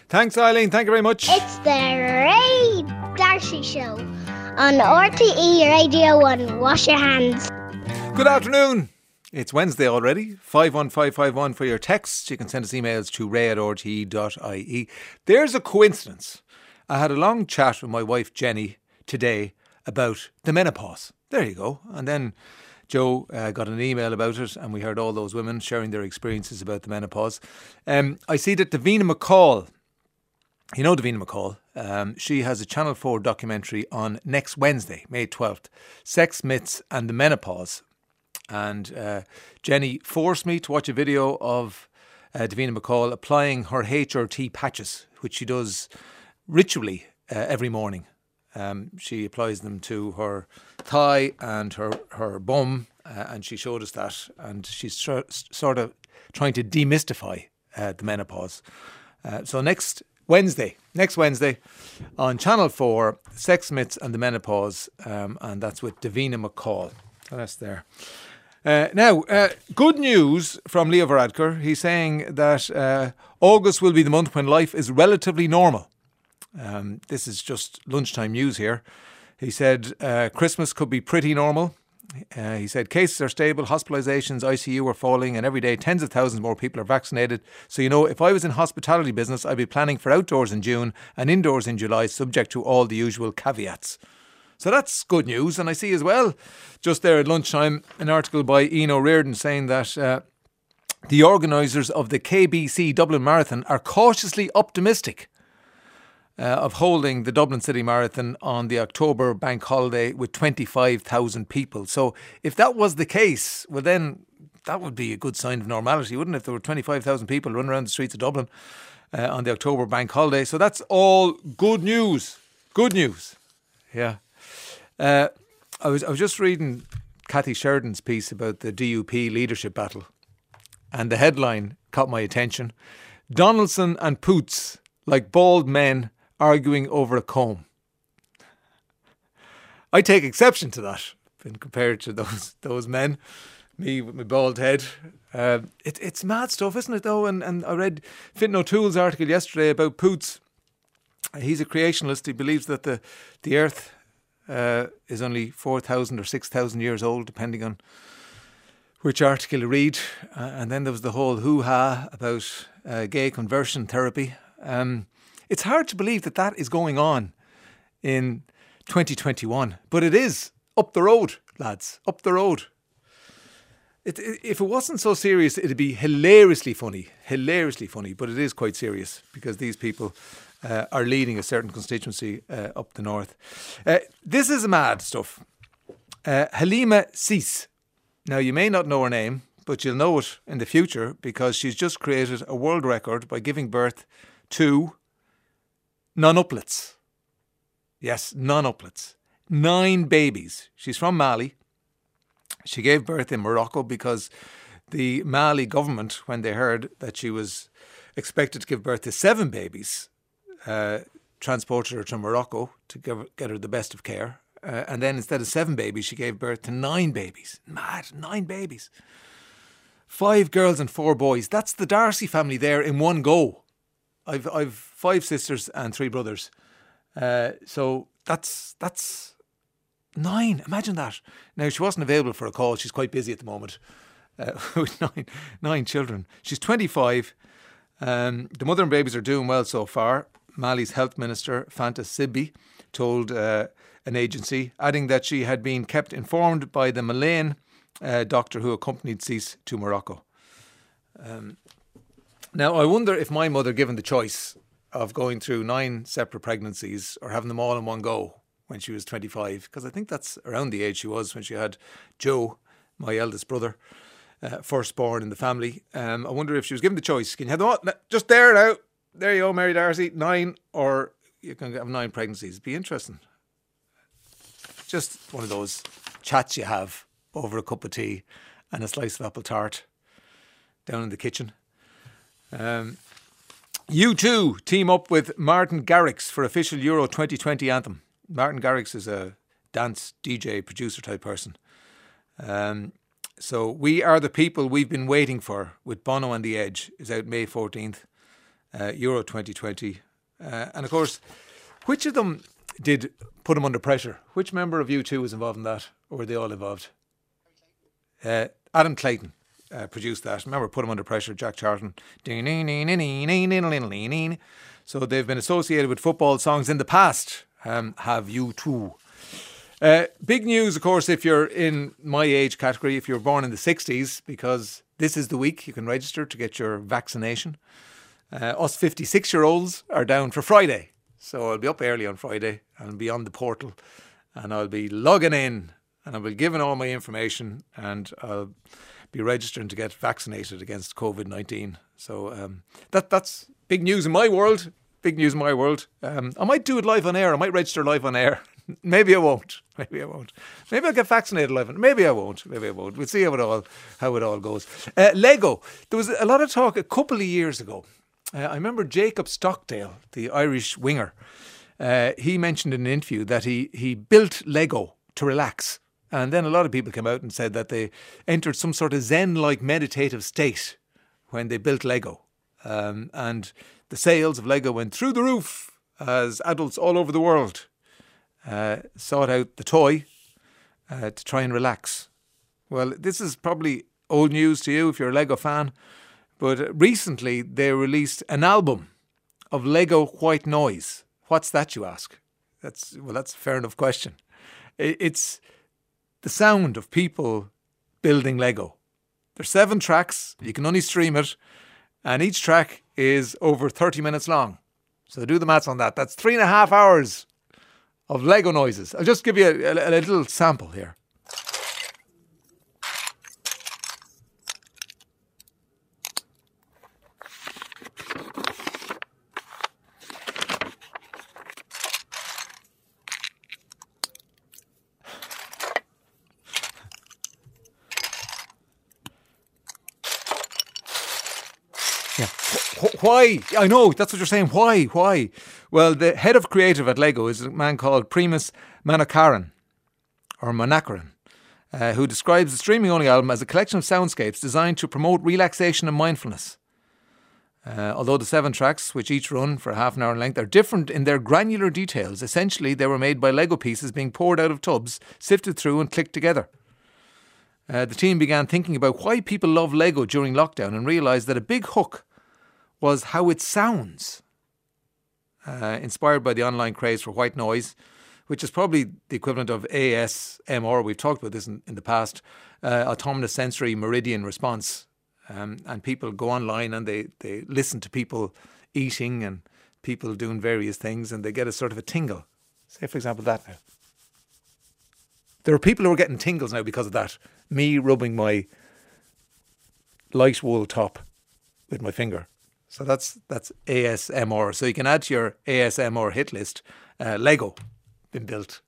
Thanks, Eileen. Thank you very much. It's the Ray Darcy Show on RTE Radio 1. Wash your hands. Good afternoon. It's Wednesday already. 51551 for your texts. You can send us emails to ray@rte.ie. There's a coincidence. I had a long chat with my wife Jenny today about the menopause. There you go. And then Joe got an email about it, and we heard all those women sharing their experiences about the menopause. I see that Davina McCall, you know Davina McCall, she has a Channel 4 documentary on next Wednesday, May 12th, Sex, Myths and the Menopause. And Jenny forced me to watch a video of Davina McCall applying her HRT patches, which she does ritually every morning. She applies them to her thigh and her bum, and she showed us that. And she's sort of trying to demystify the menopause. So next Wednesday on Channel 4, Sex, Myths and the Menopause, and that's with Davina McCall. So that's there. Now, good news from Leo Varadkar. He's saying that August will be the month when life is relatively normal. This is just lunchtime news here. He said Christmas could be pretty normal. He said cases are stable, hospitalisations, ICU are falling, and every day tens of thousands more people are vaccinated. So, you know, if I was in hospitality business, I'd be planning for outdoors in June and indoors in July, subject to all the usual caveats. So that's good news. And I see as well, just there at lunchtime, an article by Ian O'Riordan saying that the organisers of the KBC Dublin Marathon are cautiously optimistic of holding the Dublin City Marathon on the October bank holiday with 25,000 people. So if that was the case, well then that would be a good sign of normality, wouldn't it? If there were 25,000 people running around the streets of Dublin on the October bank holiday. So that's all good news. Good news. Yeah. I was just reading Cathy Sheridan's piece about the DUP leadership battle, and the headline caught my attention. Donaldson and Poots, like bald men arguing over a comb. I take exception to that when compared to those men. Me with my bald head. It's mad stuff, isn't it, though? And I read Fintan O'Toole's article yesterday about Poots. He's a creationalist. He believes that the earth is only 4,000 or 6,000 years old, depending on which article you read. And then there was the whole hoo-ha about gay conversion therapy. It's hard to believe that is going on in 2021. But it is up the road, lads, up the road. If it wasn't so serious, it'd be hilariously funny. But it is quite serious because these people are leading a certain constituency up the north. This is mad stuff. Halima Cease. Now, you may not know her name, but you'll know it in the future because she's just created a world record by giving birth to nonuplets. Yes, nonuplets. 9 babies. She's from Mali. She gave birth in Morocco because the Mali government, when they heard that she was expected to give birth to 7 babies, transported her to Morocco to get her the best of care. And then instead of 7 babies, she gave birth to 9 babies. Mad, 9 babies. 5 girls and 4 boys. That's the Darcy family there in one go. I've 5 sisters and 3 brothers. So that's 9. Imagine that. Now, she wasn't available for a call. She's quite busy at the moment with 9 children. She's 25. The mother and babies are doing well so far. Mali's health minister, Fanta Sibbi, told an agency, adding that she had been kept informed by the Malayan doctor who accompanied Cease to Morocco. Now, I wonder if my mother, given the choice of going through 9 separate pregnancies or having them all in one go when she was 25, because I think that's around the age she was when she had Joe, my eldest brother, firstborn in the family. I wonder if she was given the choice. Can you have them all? Just there now. There you go, Mary Darcy. 9, or you can have 9 pregnancies. It'd be interesting. Just one of those chats you have over a cup of tea and a slice of apple tart down in the kitchen. U2 team up with Martin Garrix for official Euro 2020 anthem. Martin Garrix is a dance DJ producer type person. So We Are the People We've Been Waiting For with Bono and The Edge is out May 14th. Euro 2020. And of course, which of them did put him under pressure? Which member of U2 was involved in that? Or were they all involved? Adam Clayton produced that. Remember, Put Him Under Pressure, Jack Charlton. So they've been associated with football songs in the past. Have U2. Big news, of course, if you're in my age category, if you're born in the 60s, because this is the week you can register to get your vaccination. Us 56-year-olds are down for Friday. So I'll be up early on Friday and I'll be on the portal and I'll be logging in and I'll be giving all my information and I'll be registering to get vaccinated against COVID-19. So that's big news in my world. Big news in my world. I might do it live on air. I might register live on air. Maybe I won't. Maybe I'll get vaccinated live. Maybe I won't. We'll see how it all goes. Lego. There was a lot of talk a couple of years ago. I remember Jacob Stockdale, the Irish winger. He mentioned in an interview that he built Lego to relax. And then a lot of people came out and said that they entered some sort of Zen-like meditative state when they built Lego. And the sales of Lego went through the roof as adults all over the world sought out the toy to try and relax. Well, this is probably old news to you if you're a Lego fan, but recently they released an album of Lego White Noise. What's that, you ask? That's a fair enough question. It's the sound of people building Lego. There's 7 tracks, you can only stream it, and each track is over 30 minutes long. So do the maths on that. That's 3.5 hours of Lego noises. I'll just give you a little sample here. Why? I know, that's what you're saying. Why? Well, the head of creative at Lego is a man called Primus Manakaran, who describes the streaming-only album as a collection of soundscapes designed to promote relaxation and mindfulness. Although the 7 tracks, which each run for half an hour in length, are different in their granular details, essentially they were made by Lego pieces being poured out of tubs, sifted through and clicked together. The team began thinking about why people love Lego during lockdown and realised that a big hook was how it sounds. Inspired by the online craze for white noise, which is probably the equivalent of ASMR. We've talked about this in the past. Autonomous sensory meridian response. And people go online and they listen to people eating and people doing various things and they get a sort of a tingle. Say, for example, that now. There are people who are getting tingles now because of that. Me rubbing my light wool top with my finger. So that's ASMR. So you can add to your ASMR hit list, Lego, been built.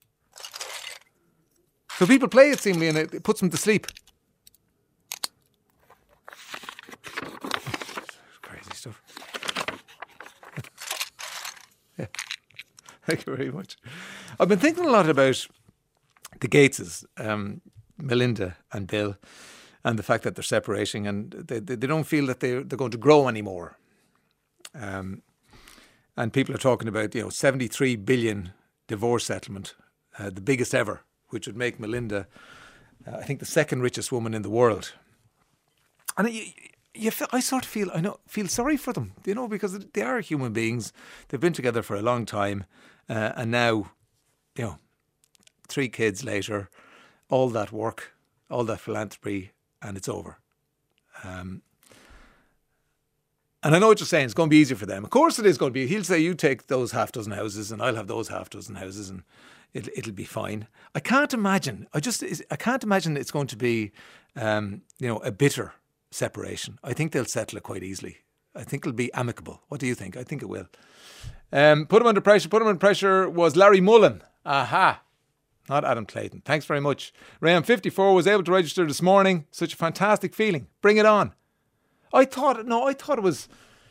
So people play it seemingly and it puts them to sleep. Crazy stuff. Yeah. Thank you very much. I've been thinking a lot about the Gateses, Melinda and Bill, and the fact that they're separating and they don't feel that they're going to grow anymore. And people are talking about, 73 billion divorce settlement, the biggest ever, which would make Melinda, I think, the second richest woman in the world. And I sort of feel sorry for them, because they are human beings. They've been together for a long time. And now, 3 kids later, all that work, all that philanthropy, and it's over. And I know what you're saying. It's going to be easier for them. Of course it is going to be. He'll say, you take those half dozen houses and I'll have those half dozen houses and it'll be fine. I can't imagine. I can't imagine it's going to be, a bitter separation. I think they'll settle it quite easily. I think it'll be amicable. What do you think? I think it will. Put him under pressure. Put him under pressure was Larry Mullen. Aha. Not Adam Clayton. Thanks very much. Ray, I'm 54, was able to register this morning. Such a fantastic feeling. Bring it on. I thought it was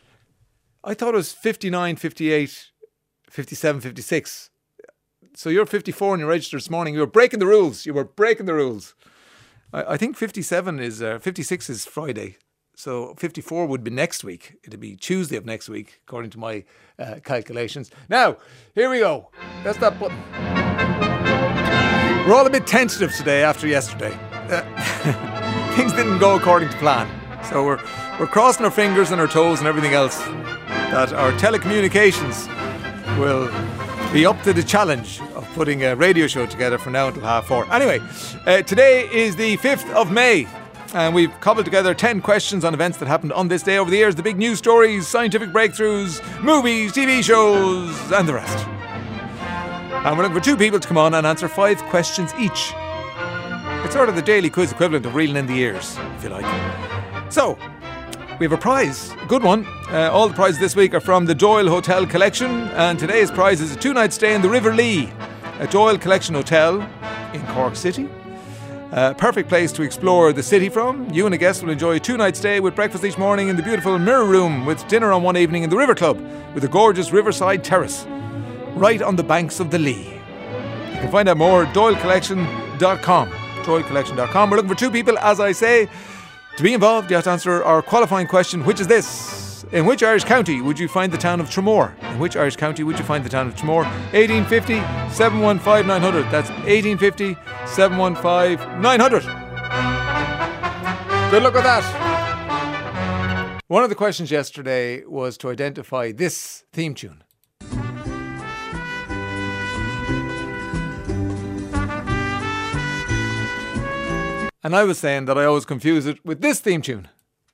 59, 58, 57, 56. So you're 54 and you registered this morning. You were breaking the rules. I think 56 is Friday. So 54 would be next week. It'd be Tuesday of next week, according to my calculations. Now, here we go. That's that button. We're all a bit tentative today after yesterday. Things didn't go according to plan. So we're crossing our fingers and our toes and everything else that our telecommunications will be up to the challenge of putting a radio show together from now until 4:30. Anyway, today is the 5th of May. And we've cobbled together 10 questions on events that happened on this day over the years. The big news stories, scientific breakthroughs, movies, TV shows, and the rest. And we're looking for 2 people to come on and answer 5 questions each. It's sort of the daily quiz equivalent of reeling in the ears, if you like. So, we have a prize, a good one. All the prizes this week are from the Doyle Hotel Collection. And today's prize is a 2-night stay in the River Lee, a Doyle Collection Hotel in Cork City. Perfect place to explore the city from. You and a guest will enjoy a 2-night stay with breakfast each morning in the beautiful Mirror Room, with dinner on one evening in the River Club with a gorgeous riverside terrace right on the banks of the Lee. You can find out more at doylecollection.com. doylecollection.com. We're looking for 2 people, as I say. To be involved, you have to answer our qualifying question, which is this. In which Irish county would you find the town of Tramore? In which Irish county would you find the town of Tramore? 1850 715 900. That's 1850 715 900. Good luck with that. One of the questions yesterday was to identify this theme tune. And I was saying that I always confuse it with this theme tune.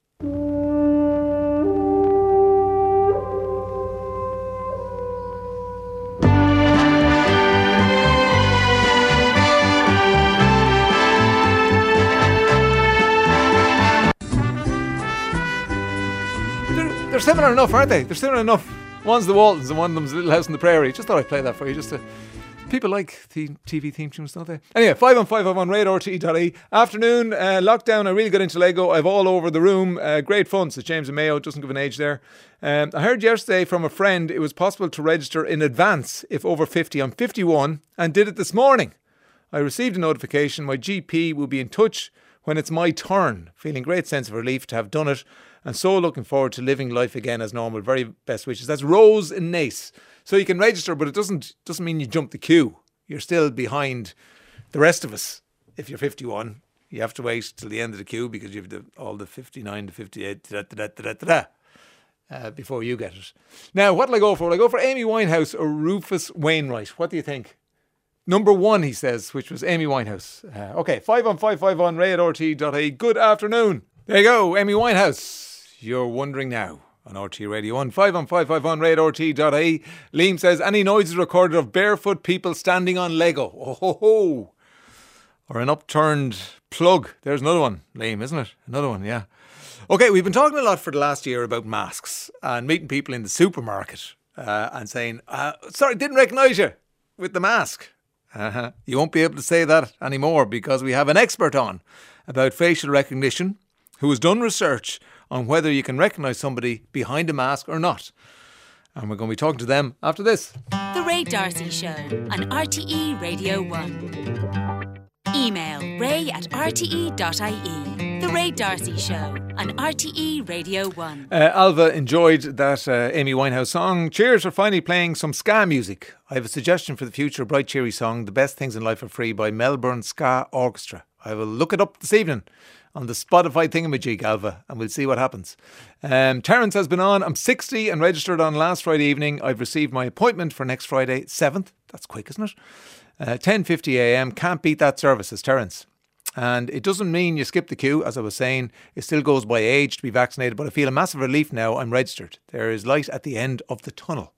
They're similar enough, aren't they? They're similar enough. One's the Waltons and one of them's Little House on the Prairie. Just thought I'd play that for you. People like the TV theme tunes, don't they? Anyway, 51551 RadarT.ie. Afternoon, lockdown. I really got into Lego. I've all over the room. Great fun. So James and Mayo, doesn't give an age there. I heard yesterday from a friend it was possible to register in advance if over 50. I'm 51 and did it this morning. I received a notification. My GP will be in touch when it's my turn. Feeling great sense of relief to have done it. And so looking forward to living life again as normal. Very best wishes. That's Rose in Nace. So you can register, but it doesn't mean you jump the queue. You're still behind the rest of us. If you're 51, you have to wait till the end of the queue because you have all the 59 to 58 before you get it. Now, what will I go for? Will I go for Amy Winehouse or Rufus Wainwright? What do you think? Number 1, he says, which was Amy Winehouse. Okay, 51551 RadarT.ie. Good afternoon. There you go, Amy Winehouse. You're wondering now on RT Radio 1. 51551 RadarT.ie. Liam says, any noises recorded of barefoot people standing on Lego? Oh ho ho. Or an upturned plug. There's another one, Liam, isn't it? Another one, yeah. Okay, we've been talking a lot for the last year about masks and meeting people in the supermarket and saying, sorry, didn't recognise you with the mask. You won't be able to say that anymore because we have an expert on about facial recognition who has done research on whether you can recognise somebody behind a mask or not. And we're going to be talking to them after this. The Ray D'Arcy Show on RTE Radio 1. Email ray@rte.ie. The Ray D'Arcy Show on RTE Radio 1. Alva enjoyed that Amy Winehouse song. Cheers for finally playing some ska music. I have a suggestion for the future, a bright, cheery song, The Best Things in Life Are Free by Melbourne Ska Orchestra. I will look it up this evening on the Spotify thingamajig, Alva, and we'll see what happens. Terence has been on. I'm 60 and registered on last Friday evening. I've received my appointment for next Friday, 7th. That's quick, isn't it? 10:50 a.m. Can't beat that service, says Terence. And it doesn't mean you skip the queue, as I was saying. It still goes by age to be vaccinated, but I feel a massive relief now I'm registered. There is light at the end of the tunnel.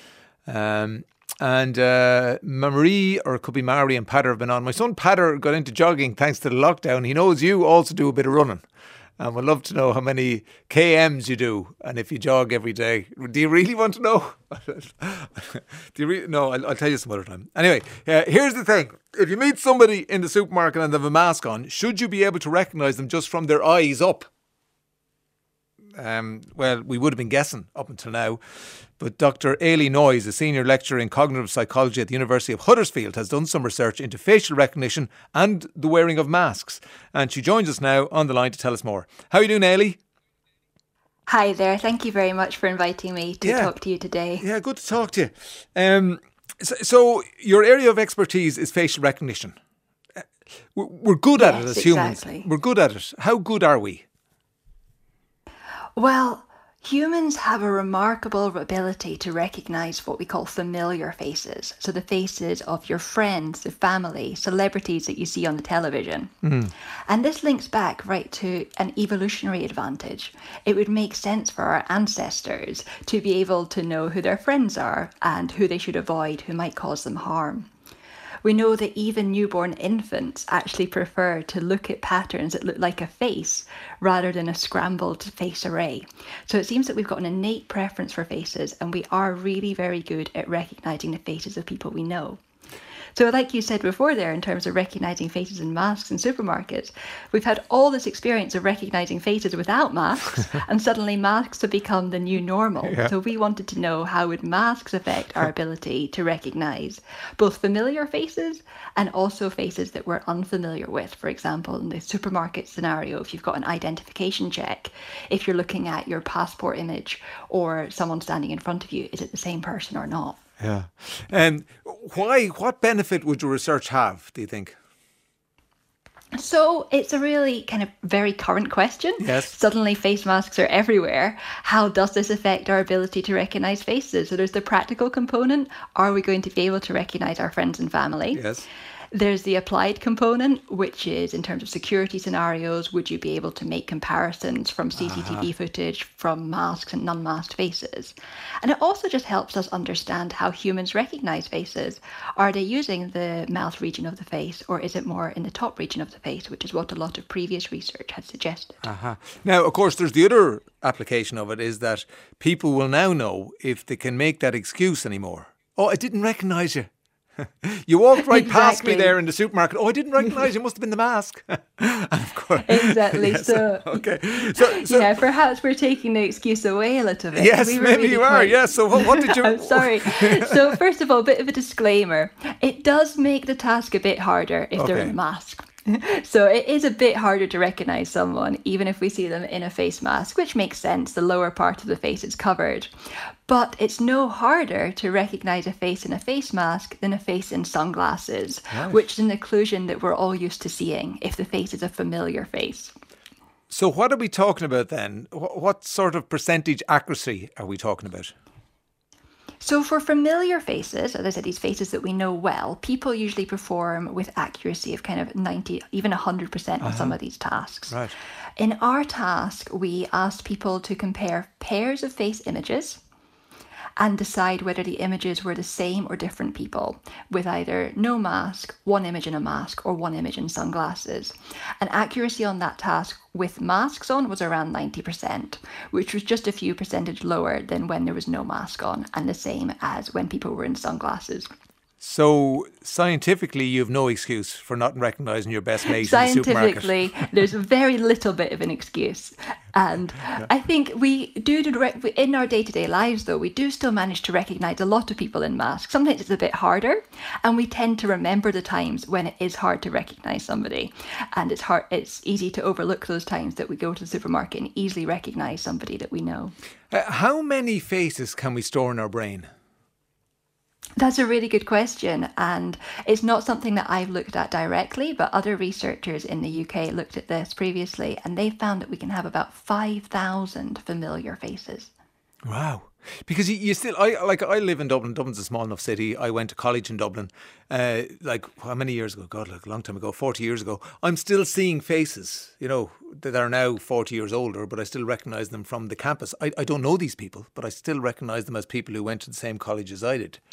Marie, or it could be Mary and Patter have been on. My son Patter got into jogging thanks to the lockdown. He knows you also do a bit of running. And we'd love to know how many KMs you do and if you jog every day. Do you really want to know? No, I'll tell you some other time. Anyway, here's the thing. If you meet somebody in the supermarket and they have a mask on, should you be able to recognise them just from their eyes up? Well, we would have been guessing up until now. But Dr. Ailey Noyes, a senior lecturer in cognitive psychology at the University of Huddersfield, has done some research into facial recognition and the wearing of masks. And she joins us now on the line to tell us more. How are you doing, Ailey? Hi there. Thank you very much for inviting me to talk to you today. Yeah, good to talk to you. So your area of expertise is facial recognition. We're good at it as humans. Exactly. We're good at it. How good are we? Well, humans have a remarkable ability to recognize what we call familiar faces. So the faces of your friends, the family, celebrities that you see on the television. And this links back right to an evolutionary advantage. It would make sense for our ancestors to be able to know who their friends are and who they should avoid, who might cause them harm. We know that even newborn infants actually prefer to look at patterns that look like a face rather than a scrambled face array. So it seems that we've got an innate preference for faces, and we are really very good at recognizing the faces of people we know. So like you said before there, in terms of recognizing faces in masks in supermarkets, we've had all this experience of recognizing faces without masks, and suddenly masks have become the new normal. Yeah. So we wanted to know, how would masks affect our ability to recognize both familiar faces and also faces that we're unfamiliar with? For example, in the supermarket scenario, if you've got an identification check, if you're looking at your passport image or someone standing in front of you, is it the same person or not? Yeah. And what benefit would your research have, do you think? So it's a really kind of very current question. Yes. Suddenly face masks are everywhere. How does this affect our ability to recognize faces? So there's the practical component. Are we going to be able to recognize our friends and family? Yes. There's the applied component, which is in terms of security scenarios, would you be able to make comparisons from CCTV footage from masked and non-masked faces? And it also just helps us understand how humans recognize faces. Are they using the mouth region of the face, or is it more in the top region of the face, which is what a lot of previous research has suggested. Now, of course, there's the other application of it, is that people will now know if they can make that excuse anymore. Oh, I didn't recognise you. You walked right past me there in the supermarket. Oh, I didn't recognise you. Must have been the mask. And of course, Exactly. Yes. So, Okay. So yeah, perhaps we're taking the excuse away a little bit. yes, We were maybe really you are. quite- Yes. So what did you? I'm sorry. So first of all, a bit of a disclaimer. It does make the task a bit harder if they're in Okay. a mask. So it is a bit harder to recognise someone, even if we see them in a face mask, which makes sense. The lower part of the face is covered. But it's no harder to recognise a face in a face mask than a face in sunglasses, which is an occlusion that we're all used to seeing if the face is a familiar face. So what are we talking about then? What sort of percentage accuracy are we talking about? So for familiar faces, as I said, these faces that we know well, people usually perform with accuracy of kind of 90, even 100% on some of these tasks. Right. In our task, we asked people to compare pairs of face images and decide whether the images were the same or different people, with either no mask, one image in a mask, or one image in sunglasses. And accuracy on that task with masks on was around 90%, which was just a few percentage lower than when there was no mask on, and the same as when people were in sunglasses. So scientifically, you have no excuse for not recognising your best mate in the supermarket. Scientifically, there's very little bit of an excuse. And I think we do, in our day-to-day lives, though, we do still manage to recognise a lot of people in masks. Sometimes it's a bit harder, and we tend to remember the times when it is hard to recognise somebody. And it's easy to overlook those times that we go to the supermarket and easily recognise somebody that we know. How many faces can we store in our brain? That's a really good question, and it's not something that I've looked at directly, but other researchers in the UK looked at this previously, and they found that we can have about 5,000 familiar faces. Wow. Because you still, I live in Dublin. Dublin's a small enough city. I went to college in Dublin, how many years ago? God, a long time ago, 40 years ago. I'm still seeing faces, that are now 40 years older, but I still recognise them from the campus. I don't know these people, but I still recognise them as people who went to the same college as I did.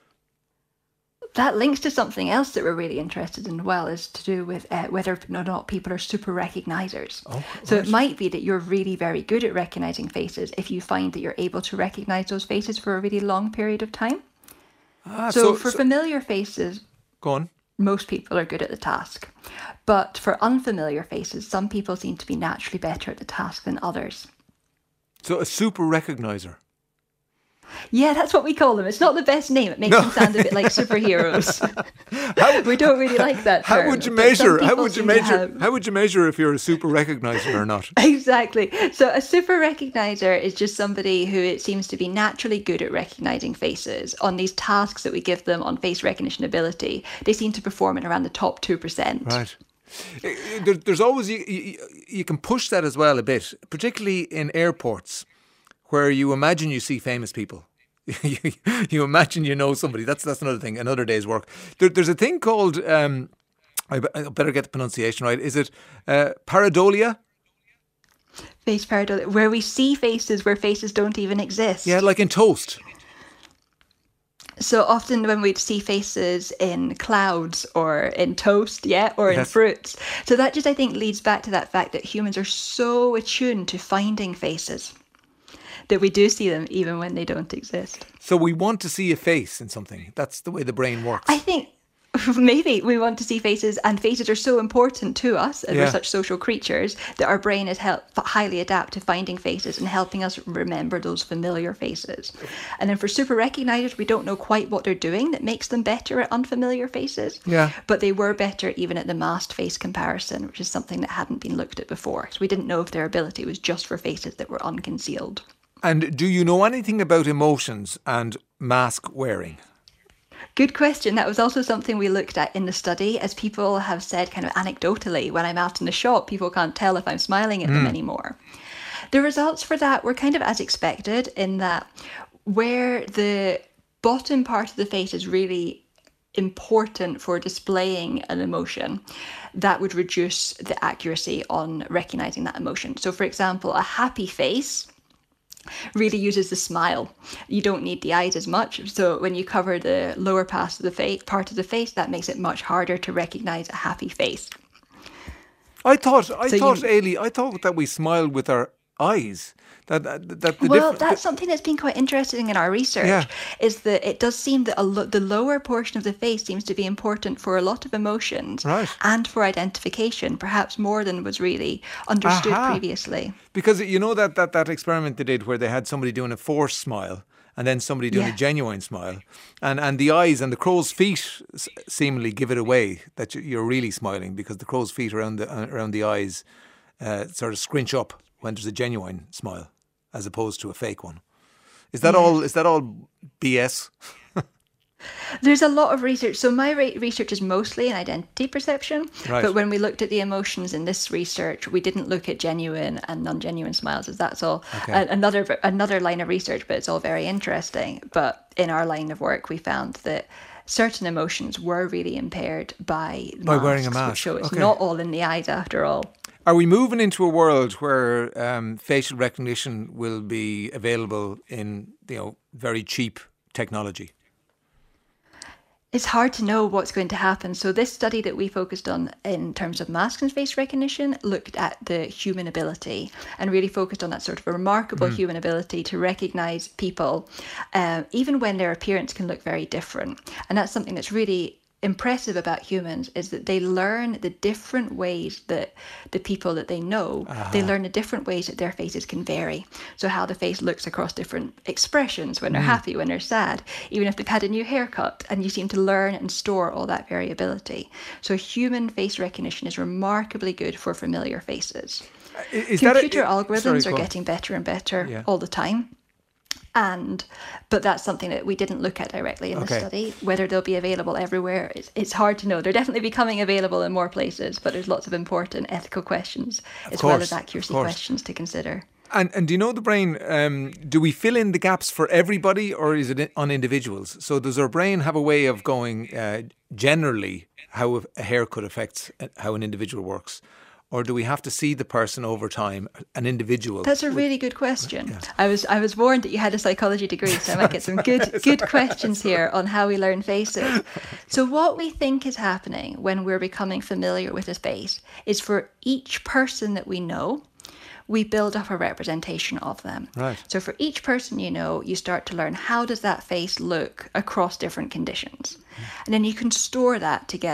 That links to something else that we're really interested in, well, is to do with whether or not people are super recognisers. So it might be that you're really very good at recognising faces if you find that you're able to recognise those faces for a really long period of time. So for familiar faces, go on. Most people are good at the task. But for unfamiliar faces, some people seem to be naturally better at the task than others. So a super recogniser. Yeah, that's what we call them. It's not the best name. It makes them sound a bit like superheroes. We don't really like that term. How would you measure? How would you measure if you're a super recognizer or not? Exactly. So a super recognizer is just somebody who it seems to be naturally good at recognizing faces. On these tasks that we give them on face recognition ability, they seem to perform in around the top 2%. Right. There's always you can push that as well a bit, particularly in airports, where you imagine you see famous people. You imagine you know somebody. That's another thing, another day's work. There's a thing called, I better get the pronunciation right, is it pareidolia? Face pareidolia, where we see faces where faces don't even exist. Yeah, like in toast. So often when we'd see faces in clouds or in toast, or in fruits. So that just, I think, leads back to that fact that humans are so attuned to finding faces that we do see them even when they don't exist. So we want to see a face in something. That's the way the brain works. I think maybe we want to see faces, and faces are so important to us, and we're such social creatures, that our brain is highly adapt to finding faces and helping us remember those familiar faces. And then for super recognizers, we don't know quite what they're doing that makes them better at unfamiliar faces. Yeah. But they were better even at the masked face comparison, which is something that hadn't been looked at before. So we didn't know if their ability was just for faces that were unconcealed. And do you know anything about emotions and mask wearing? Good question. That was also something we looked at in the study, as people have said kind of anecdotally, when I'm out in the shop, people can't tell if I'm smiling at them anymore. The results for that were kind of as expected, in that where the bottom part of the face is really important for displaying an emotion, that would reduce the accuracy on recognizing that emotion. So for example, a happy face really uses the smile. You don't need the eyes as much. So when you cover the lower part of the face, that makes it much harder to recognize a happy face. I thought, Ailey, I thought that we smiled with our eyes. That's something that's been quite interesting in our research, is that it does seem that the lower portion of the face seems to be important for a lot of emotions and for identification, perhaps more than was really understood previously. Because you know that experiment they did where they had somebody doing a forced smile and then somebody doing a genuine smile, and the eyes and the crow's feet seemingly give it away that you're really smiling, because the crow's feet around the eyes sort of scrunch up when there's a genuine smile, as opposed to a fake one. Is that all BS? There's a lot of research. So my research is mostly in identity perception. Right. But when we looked at the emotions in this research, we didn't look at genuine and non-genuine smiles, as that's all another line of research, but it's all very interesting. But in our line of work, we found that certain emotions were really impaired by wearing a mask. So it's not all in the eyes after all. Are we moving into a world where facial recognition will be available in very cheap technology? It's hard to know what's going to happen. So this study that we focused on in terms of masks and face recognition looked at the human ability and really focused on that sort of a remarkable human ability to recognize people, even when their appearance can look very different. And that's something that's really impressive about humans, is that they learn the different ways that the people that they know, they learn the different ways that their faces can vary. So how the face looks across different expressions, when they're happy, when they're sad, even if they've had a new haircut, and you seem to learn and store all that variability. So human face recognition is remarkably good for familiar faces. Computer algorithms are getting better and better all the time. But that's something that we didn't look at directly in the study. Whether they'll be available everywhere, it's hard to know. They're definitely becoming available in more places, but there's lots of important ethical questions well as accuracy questions to consider. And do you know the brain, do we fill in the gaps for everybody, or is it on individuals? So does our brain have a way of going generally how a haircut affects how an individual works? Or do we have to see the person over time, an individual? That's a really good question. Yeah. I was warned that you had a psychology degree, so I might get some good questions here on how we learn faces. So what we think is happening when we're becoming familiar with a face is, for each person that we know, we build up a representation of them. Right. So for each person you know, you start to learn, how does that face look across different conditions? And then you can store that together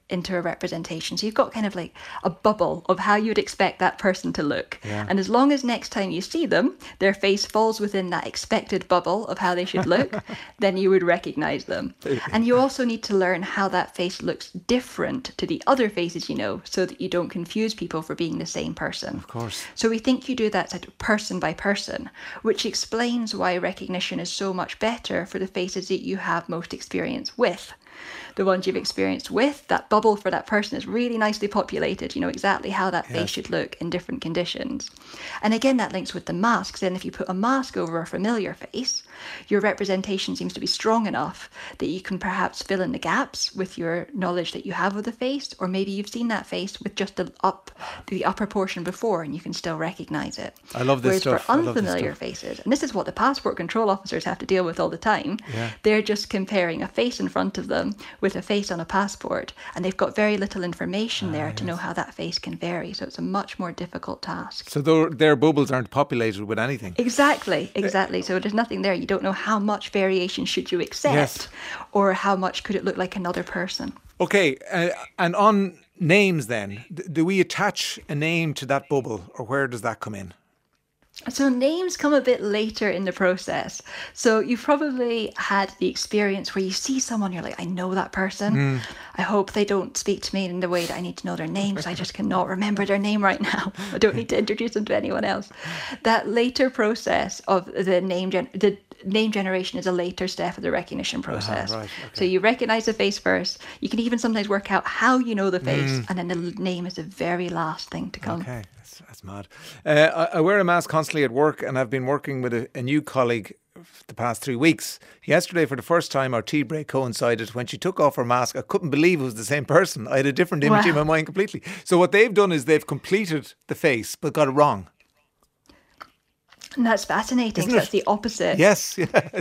into a representation. So you've got kind of like a bubble of how you'd expect that person to look. Yeah. And as long as next time you see them, their face falls within that expected bubble of how they should look, then you would recognize them. And you also need to learn how that face looks different to the other faces you know, so that you don't confuse people for being the same person. Of course. So we think you do that sort of person by person, which explains why recognition is so much better for the faces that you have most experience with. The ones you've experienced with, that bubble for that person is really nicely populated. You know exactly how that face should look in different conditions. And again, that links with the masks. Then if you put a mask over a familiar face, your representation seems to be strong enough that you can perhaps fill in the gaps with your knowledge that you have of the face, or maybe you've seen that face with just the upper portion before and you can still recognize it. I love this Whereas stuff. for unfamiliar faces, and this is what the passport control officers have to deal with all the time, they're just comparing a face in front of them with a face on a passport, and they've got very little information there to know how that face can vary. So it's a much more difficult task. So their bubbles aren't populated with anything. Exactly. So there's nothing there. You don't know how much variation should you accept, or how much could it look like another person. Okay, and on names then, do we attach a name to that bubble, or where does that come in? So names come a bit later in the process. So you've probably had the experience where you see someone, you're like, I know that person. I hope they don't speak to me in the way that I need to know their name, because I just cannot remember their name right now. I don't need to introduce them to anyone else. That later process of the name generation is a later step of the recognition process. Right, okay. So you recognize the face first. You can even sometimes work out how you know the face, and then the name is the very last thing to come. Okay, that's mad. I wear a mask constantly at work, and I've been working with a new colleague the past 3 weeks. Yesterday, for the first time, our tea break coincided. When she took off her mask, I couldn't believe it was the same person. I had a different image in my mind completely. So what they've done is they've completed the face, but got it wrong. And that's fascinating. Isn't So that's it? the opposite. Yes,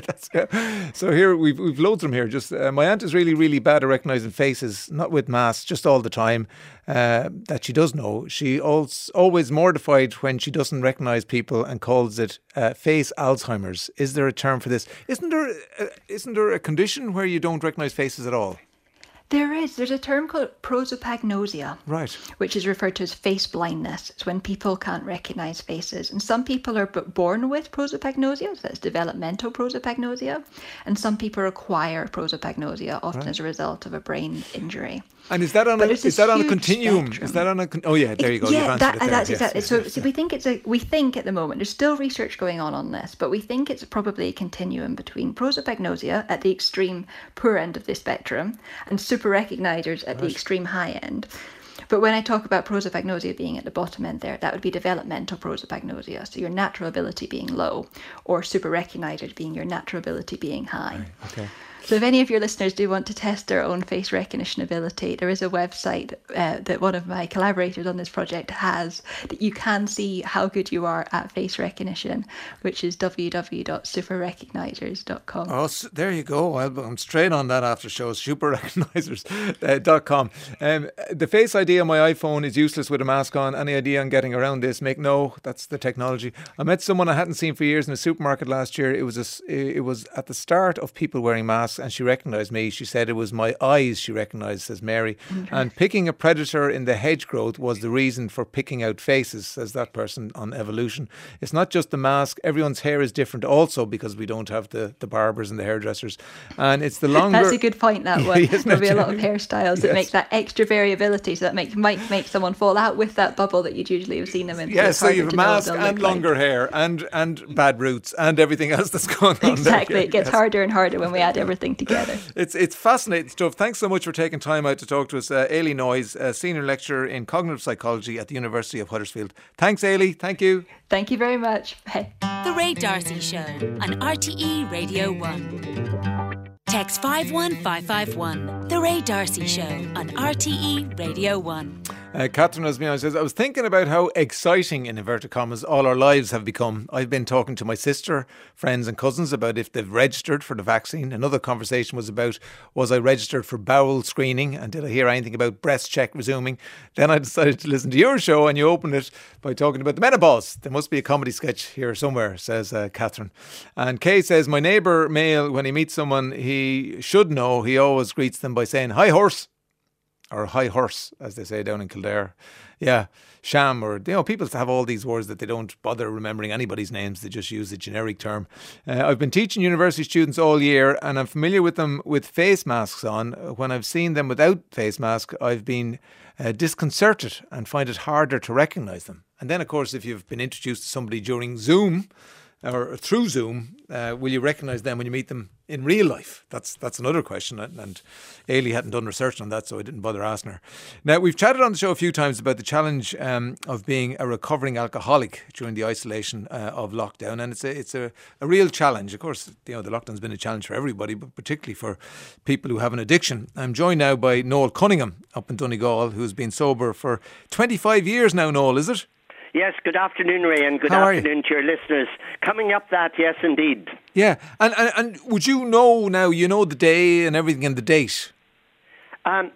So here we've loads of them here. Just my aunt is really, really bad at recognising faces, not with masks, just all the time. That she does know. She always mortified when she doesn't recognise people and calls it face Alzheimer's. Is there a term for this? Isn't there a condition where you don't recognise faces at all? There's a term called prosopagnosia, Right. which is referred to as face blindness. It's when people can't recognize faces. And some people are born with prosopagnosia, so that's developmental prosopagnosia. And some people acquire prosopagnosia, often as a result of a brain injury. And is that on But a it's this continuum? huge Is that on a oh yeah, there you go. Yeah, You've answered it there. that's Yes, exactly. yes, So, yes, so yes. we think at the moment there's still research going on this, but we think it's probably a continuum between prosopagnosia at the extreme poor end of the spectrum and super recognizers at the extreme high end. But when I talk about prosopagnosia being at the bottom end there, that would be developmental prosopagnosia, so your natural ability being low, or super recognizers being your natural ability being high. Right, okay. So if any of your listeners do want to test their own face recognition ability, there is a website that one of my collaborators on this project has that you can see how good you are at face recognition, which is www.superrecognizers.com. Oh, there you go. I'm straight on that after shows. Superrecognizers.com. The Face ID on my iPhone is useless with a mask on. Any idea on getting around this? That's the technology. I met someone I hadn't seen for years in a supermarket last year. It was at the start of people wearing masks, and she recognised me. She said it was my eyes she recognised, says Mary. And picking a predator in the hedge growth was the reason for picking out faces, says that person on Evolution. It's not just the mask. Everyone's hair is different also, because we don't have the barbers and the hairdressers. And it's the longer... That's a good point, that one. Isn't There'll be it? a lot of hairstyles that make that extra variability, so that might make someone fall out with that bubble that you'd usually have seen them in. Yes, so you have a mask and and longer hair and bad roots and everything else that's going on. Exactly. There. It gets harder and harder when we add everything together. It's fascinating stuff. Thanks so much for taking time out to talk to us. Ailey Noyes, Senior Lecturer in Cognitive Psychology at the University of Huddersfield. Thanks, Ailey. Thank you. Thank you very much. Bye. The Ray D'Arcy Show on RTE Radio 1. Text 51551. The Ray D'Arcy Show on RTE Radio 1. Catherine Osmian says, I was thinking about how exciting, in inverted commas, all our lives have become. I've been talking to my sister, friends and cousins about if they've registered for the vaccine. Another conversation was about, was I registered for bowel screening, and did I hear anything about breast check resuming? Then I decided to listen to your show, and you opened it by talking about the menopause. There must be a comedy sketch here somewhere, says Catherine. And Kay says, my neighbour male, when he meets someone he should know, he always greets them by saying, hi horse. or high horse, as they say down in Kildare. Yeah, sham, or people have all these words that they don't bother remembering anybody's names. They just use the generic term. I've been teaching university students all year, and I'm familiar with them with face masks on. When I've seen them without face mask, I've been disconcerted and find it harder to recognise them. And then, of course, if you've been introduced to somebody during Zoom or through Zoom, will you recognise them when you meet them in real life? That's another question, and Ailey hadn't done research on that, so I didn't bother asking her. Now, we've chatted on the show a few times about the challenge of being a recovering alcoholic during the isolation of lockdown, and it's a real challenge. Of course, the lockdown's been a challenge for everybody, but particularly for people who have an addiction. I'm joined now by Noel Cunningham up in Donegal, who's been sober for 25 years now. Noel, is it? Yes, good afternoon, Ray, and good afternoon to your listeners. Coming up that, yes, indeed. Yeah, and would you know now, the day and everything and the date? When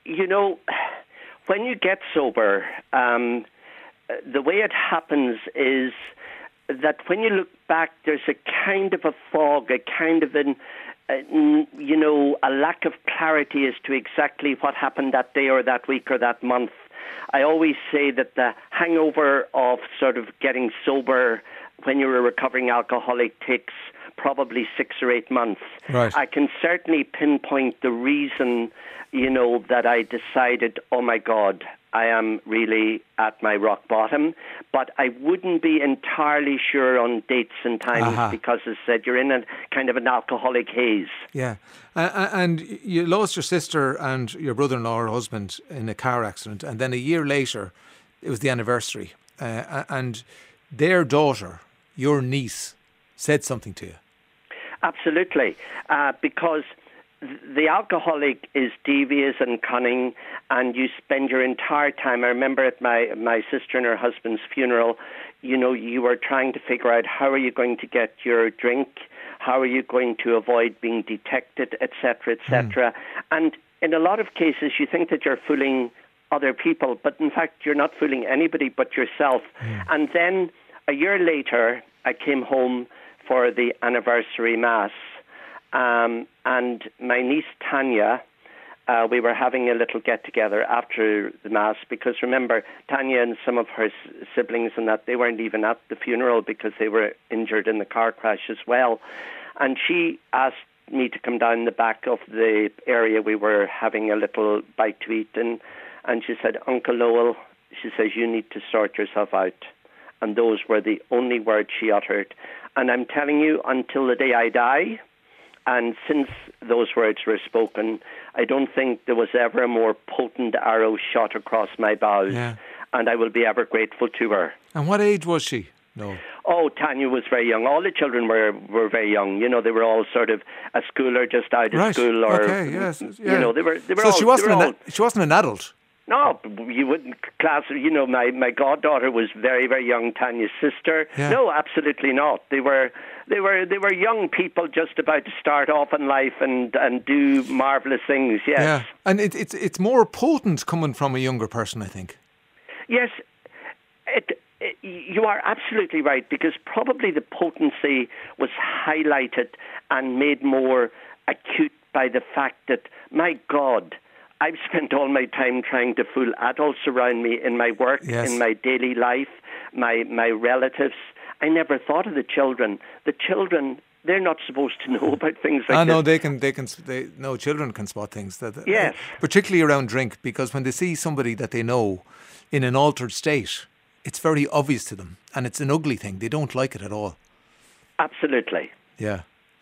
you get sober, the way it happens is that when you look back, there's a kind of a fog, a kind of a lack of clarity as to exactly what happened that day or that week or that month. I always say that the hangover of sort of getting sober when you're a recovering alcoholic takes probably 6 or 8 months. Right. I can certainly pinpoint the reason, that I decided, oh my God, I am really at my rock bottom. But I wouldn't be entirely sure on dates and times because, as I said, you're in a kind of an alcoholic haze. Yeah. And you lost your sister and your brother-in-law or husband in a car accident. And then a year later, it was the anniversary. And their daughter, your niece, said something to you. Absolutely. Because the alcoholic is devious and cunning, and you spend your entire time. I remember at my sister and her husband's funeral, you were trying to figure out how are you going to get your drink, how are you going to avoid being detected, etc., etc. And in a lot of cases, you think that you're fooling other people, but in fact, you're not fooling anybody but yourself. And then a year later, I came home for the anniversary mass. And my niece Tanya, we were having a little get-together after the mass because, remember, Tanya and some of her siblings and that, they weren't even at the funeral because they were injured in the car crash as well. And she asked me to come down the back of the area we were having a little bite to eat, and she said, Uncle Noel, she says, you need to sort yourself out. And those were the only words she uttered. And I'm telling you, until the day I die, and since those words were spoken, I don't think there was ever a more potent arrow shot across my bows. Yeah. And I will be ever grateful to her. And what age was she? No. Oh, Tanya was very young. All the children were very young. They were all sort of a school or just out of school. Or, okay, yes. Yeah. they were so all... she wasn't an adult? No, you wouldn't class her. My goddaughter was very, very young, Tanya's sister. Yeah. No, absolutely not. They were young people just about to start off in life and do marvellous things, yes. Yeah, and it's more potent coming from a younger person, I think. Yes, you are absolutely right, because probably the potency was highlighted and made more acute by the fact that, my God, I've spent all my time trying to fool adults around me in my work, yes, in my daily life, my relatives. I never thought of the children. The children, they're not supposed to know about things like this. No, children can spot things. Yes. Particularly around drink, because when they see somebody that they know in an altered state, it's very obvious to them, and it's an ugly thing. They don't like it at all. Absolutely. Yeah.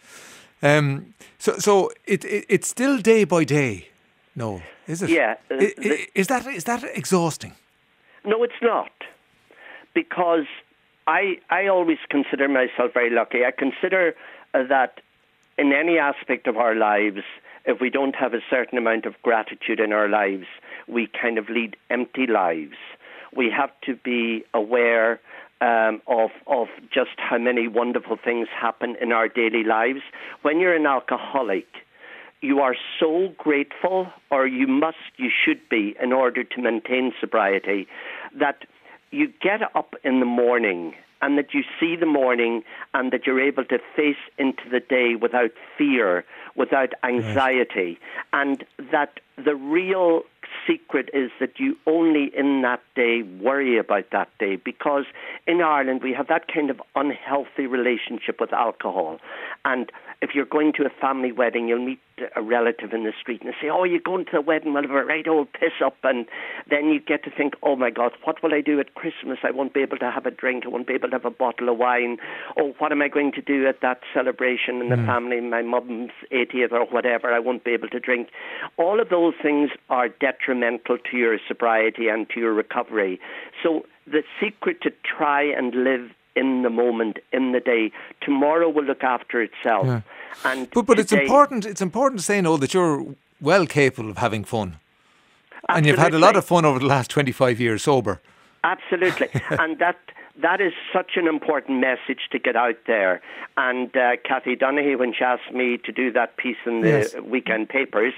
So it's still day by day. No, is it? Yeah. Is that exhausting? No, it's not, because I always consider myself very lucky. I consider that in any aspect of our lives, if we don't have a certain amount of gratitude in our lives, we kind of lead empty lives. We have to be aware of just how many wonderful things happen in our daily lives. When you're an alcoholic, you are so grateful, or you should be, in order to maintain sobriety, that you get up in the morning and that you see the morning and that you're able to face into the day without fear, without anxiety, and that the real secret is that you only in that day worry about that day, because in Ireland we have that kind of unhealthy relationship with alcohol. And if you're going to a family wedding, you'll meet a relative in the street and they say, oh, you're going to the wedding, well, have a right old piss up. And then you get to think, oh my God, what will I do at Christmas? I won't be able to have a drink. I won't be able to have a bottle of wine. Oh, what am I going to do at that celebration in the family, my mum's 80th or whatever? I won't be able to drink. All of those things are detrimental to your sobriety and to your recovery. So the secret to try and live in the moment, in the day. Tomorrow will look after itself. Yeah. And but it's important to say, Noel, that you're well capable of having fun. Absolutely. And you've had a lot of fun over the last 25 years sober. Absolutely. And that is such an important message to get out there. And Kathy Donaghy, when she asked me to do that piece in the weekend papers,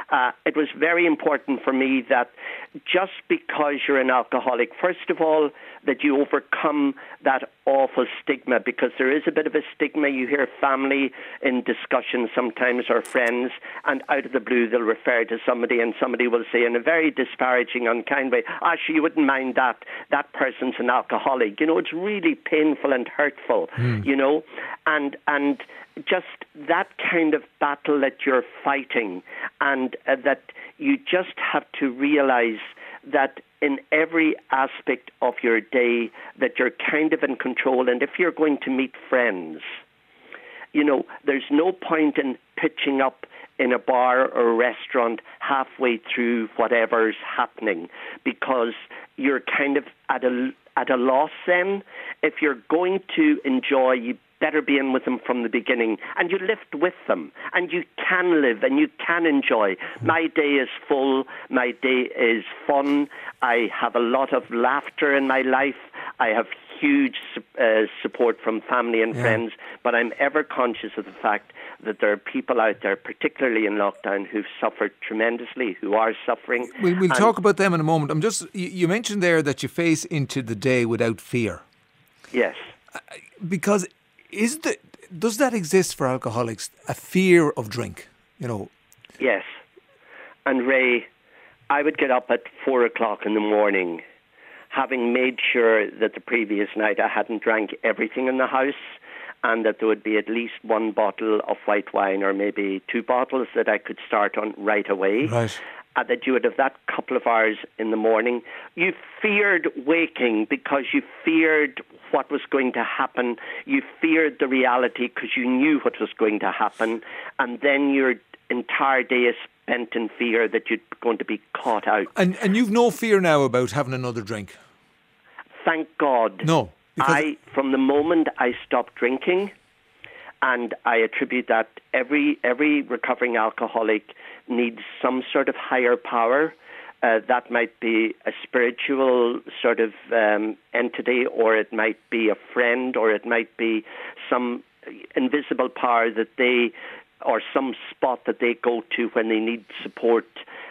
it was very important for me that just because you're an alcoholic, first of all, that you overcome that awful stigma, because there is a bit of a stigma. You hear family in discussions sometimes, or friends, and out of the blue they'll refer to somebody, and somebody will say in a very disparaging, unkind way, actually you wouldn't mind that person's an alcoholic. You know, it's really painful and hurtful, you know, and just that kind of battle that you're fighting, and that you just have to realize that in every aspect of your day that you're kind of in control. And if you're going to meet friends, you know, there's no point in pitching up in a bar or a restaurant halfway through whatever's happening, because you're kind of at a loss then. If you're going to enjoy, you better be in with them from the beginning, and you lift with them, and you can live and you can enjoy. My day is full, my day is fun, I have a lot of laughter in my life, I have huge support from family and friends, but I'm ever conscious of the fact that there are people out there, particularly in lockdown, who've suffered tremendously, who are suffering. We'll talk about them in a moment. You mentioned there that you face into the day without fear. Yes. Because does that exist for alcoholics, a fear of drink, you know? Yes. And Ray, I would get up at 4 o'clock in the morning, having made sure that the previous night I hadn't drank everything in the house, and that there would be at least one bottle of white wine, or maybe 2 bottles that I could start on right away. Right. That you would have that couple of hours in the morning. You feared waking because you feared what was going to happen. You feared the reality because you knew what was going to happen. And then your entire day is spent in fear that you're going to be caught out. And you've no fear now about having another drink? Thank God. No. From the moment I stopped drinking, and I attribute that every recovering alcoholic needs some sort of higher power. That might be a spiritual sort of entity, or it might be a friend, or it might be some invisible power that they, or some spot that they go to when they need support.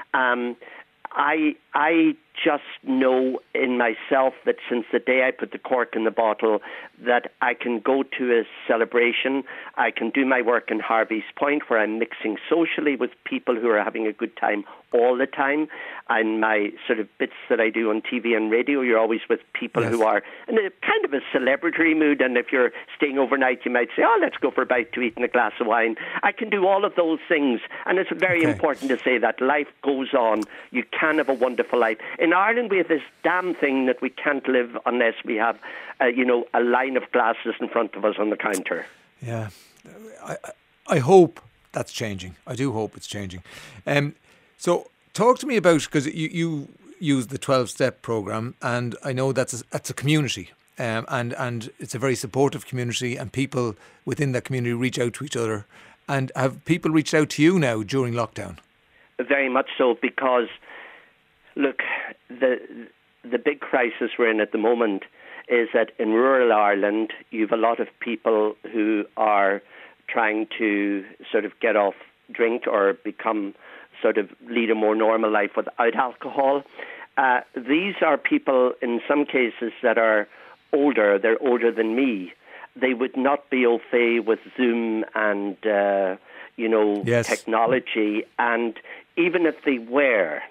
I just know in myself that since the day I put the cork in the bottle, that I can go to a celebration, I can do my work in Harvey's Point, where I'm mixing socially with people who are having a good time all the time. And my sort of bits that I do on TV and radio, you're always with people who are in a kind of a celebratory mood. And if you're staying overnight, you might say, oh, let's go for a bite to eat and a glass of wine. I can do all of those things. And it's very important to say that life goes on. You can have a wonderful life. In Ireland, we have this damn thing that we can't live unless we have, a line of glasses in front of us on the counter. Yeah. I hope that's changing. I do hope it's changing. So talk to me about, because you use the 12-step program, and I know that's a community, and it's a very supportive community, and people within that community reach out to each other. And have people reached out to you now during lockdown? Very much so, because look, the big crisis we're in at the moment is that in rural Ireland, you've a lot of people who are trying to sort of get off drink or sort of lead a more normal life without alcohol. These are people, in some cases, that are older. They're older than me. They would not be au fait with Zoom and, technology. And even if they were,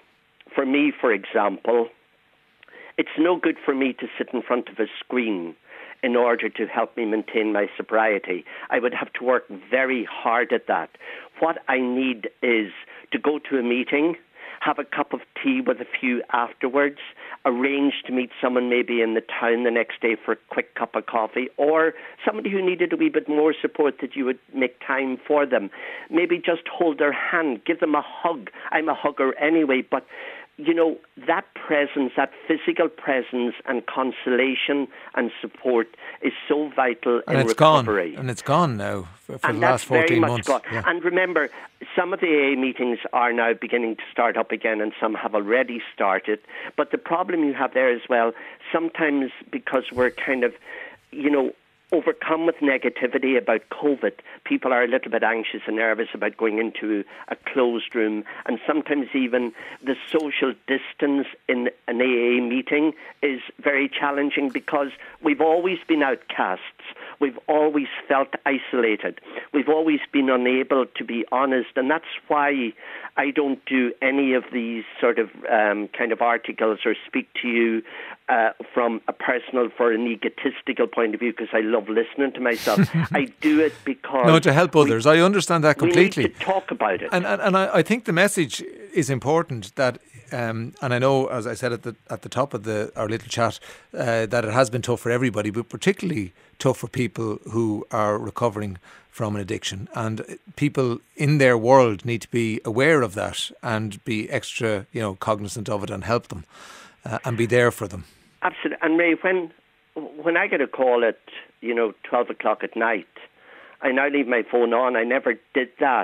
for me, for example, it's no good for me to sit in front of a screen in order to help me maintain my sobriety. I would have to work very hard at that. What I need is to go to a meeting, have a cup of tea with a few afterwards, arrange to meet someone maybe in the town the next day for a quick cup of coffee, or somebody who needed a wee bit more support, that you would make time for them. Maybe just hold their hand, give them a hug. I'm a hugger anyway, but you know, that presence, that physical presence and consolation and support is so vital in recovery. And it's gone now for the and last 14 very months. Much gone. Yeah. And remember, some of the AA meetings are now beginning to start up again, and some have already started. But the problem you have there as well, sometimes because we're kind of, you know, overcome with negativity about COVID, people are a little bit anxious and nervous about going into a closed room, and sometimes even the social distance in an AA meeting is very challenging because we've always been outcasts. We've always felt isolated. We've always been unable to be honest, and that's why I don't do any of these sort of kind of articles or speak to you from a personal, for an egotistical point of view, because I love listening to myself. I do it because... No, to help others. I understand that completely. We need to talk about it. And I think the message is important that, and I know, as I said at the top of our little chat, that it has been tough for everybody, but particularly tough for people who are recovering from an addiction. And people in their world need to be aware of that and be extra, you know, cognizant of it and help them and be there for them. Absolutely. And Ray, when I get a call at, 12 o'clock at night, I now leave my phone on. I never did that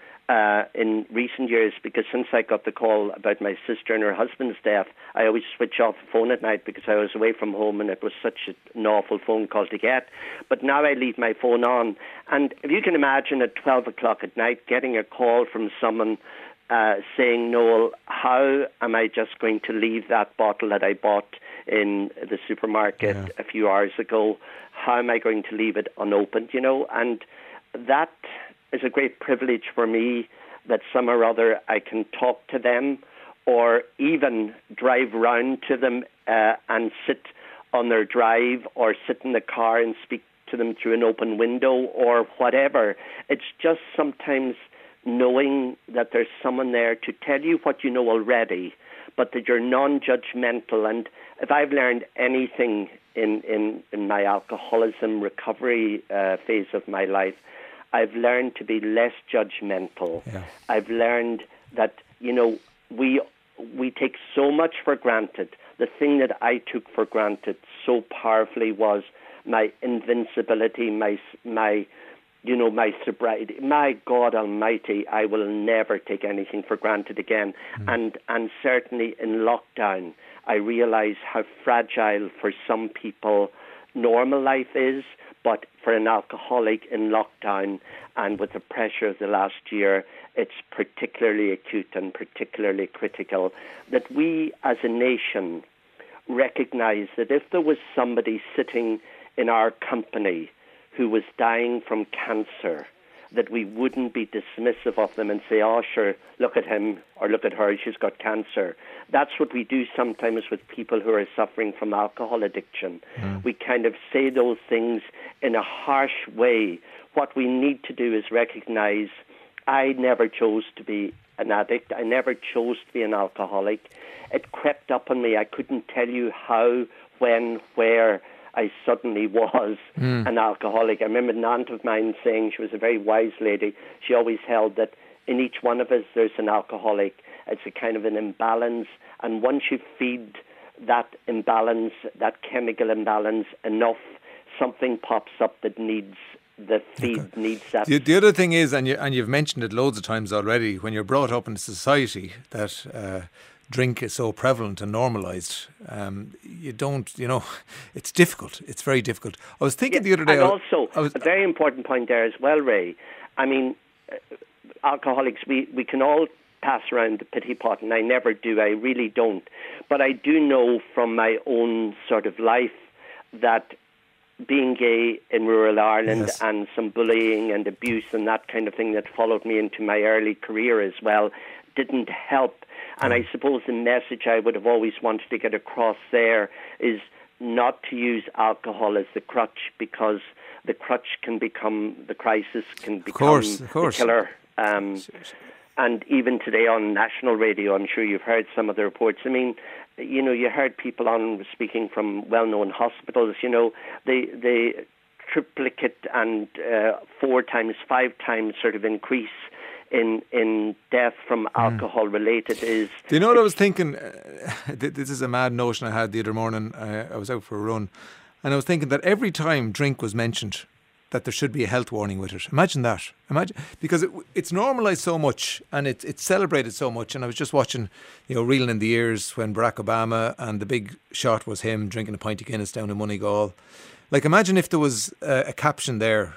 in recent years, because since I got the call about my sister and her husband's death, I always switch off the phone at night because I was away from home and it was such an awful phone call to get. But now I leave my phone on. And if you can imagine at 12 o'clock at night getting a call from someone saying, Noel, how am I just going to leave that bottle that I bought in the supermarket a few hours ago? How am I going to leave it unopened, And that is a great privilege for me, that some or other I can talk to them or even drive round to them and sit on their drive or sit in the car and speak to them through an open window or whatever. It's just sometimes knowing that there's someone there to tell you what you know already, but that you're non-judgmental. And if I've learned anything in my alcoholism recovery phase of my life, I've learned to be less judgmental. Yeah. I've learned that, we take so much for granted. The thing that I took for granted so powerfully was my invincibility, my sobriety. My God Almighty, I will never take anything for granted again. And certainly in lockdown, I realize how fragile for some people normal life is, but for an alcoholic in lockdown and with the pressure of the last year, it's particularly acute and particularly critical that we as a nation recognize that if there was somebody sitting in our company who was dying from cancer, that we wouldn't be dismissive of them and say, oh, sure, look at him or look at her, she's got cancer. That's what we do sometimes with people who are suffering from alcohol addiction. We kind of say those things in a harsh way. What we need to do is recognize, I never chose to be an addict. I never chose to be an alcoholic. It crept up on me. I couldn't tell you how, when, where I suddenly was an alcoholic. I remember an aunt of mine saying, she was a very wise lady, she always held that in each one of us there's an alcoholic. It's a kind of an imbalance, and once you feed that imbalance, that chemical imbalance enough, something pops up that needs the feed, needs that. The other thing is, and you've mentioned it loads of times already, when you're brought up in a society that drink is so prevalent and normalised, you don't, it's difficult. It's very difficult. I was thinking the other day... And also, a very important point there as well, Ray. I mean, alcoholics, we can all pass around the pity pot, and I never do. I really don't. But I do know from my own sort of life that being gay in rural Ireland and some bullying and abuse and that kind of thing that followed me into my early career as well didn't help. And I suppose the message I would have always wanted to get across there is not to use alcohol as the crutch, because the crutch can become the crisis, can become the killer. And even today on national radio, I'm sure you've heard some of the reports. I mean, you heard people on speaking from well-known hospitals, the triplicate and 4 times, 5 times sort of increase in death from alcohol related is... Do you know what I was thinking? This is a mad notion I had the other morning. I was out for a run, and I was thinking that every time drink was mentioned, that there should be a health warning with it. Imagine that. Because it's normalised so much, and it's celebrated so much. And I was just watching, reeling in the years when Barack Obama, and the big shot was him drinking a pint of Guinness down in Moneygall. Like, imagine if there was a caption there,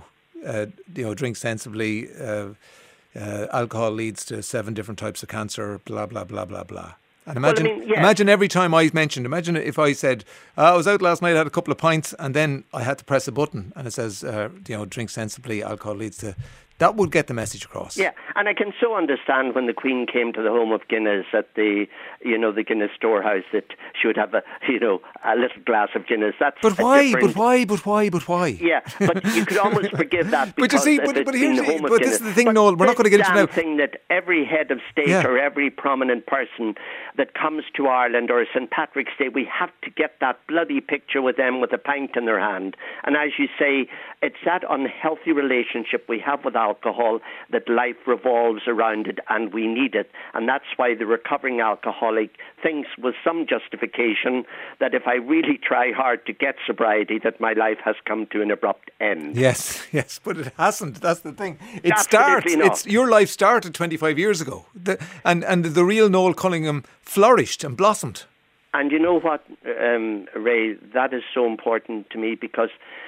drink sensibly, alcohol leads to 7 different types of cancer, blah, blah, blah, blah, blah. And imagine every time imagine if I said, I was out last night, I had a couple of pints, and then I had to press a button and it says, drink sensibly, alcohol leads to... That would get the message across. Yeah, and I can so understand when the Queen came to the home of Guinness at the Guinness storehouse, that she would have a little glass of Guinness. But why? Yeah, but you could almost forgive that. But you see, but this is the thing, Noel. We're not going to get into now. Thing that every head of state or every prominent person that comes to Ireland or St Patrick's Day, we have to get that bloody picture with them with a pint in their hand. And as you say, it's that unhealthy relationship we have with alcohol that life revolves around it, and we need it. And that's why the recovering alcoholic thinks with some justification that if I really try hard to get sobriety, that my life has come to an abrupt end. Yes, but it hasn't. That's the thing. Your life started 25 years ago. And the real Noel Cunningham flourished and blossomed. And you know what, Ray, that is so important to me, because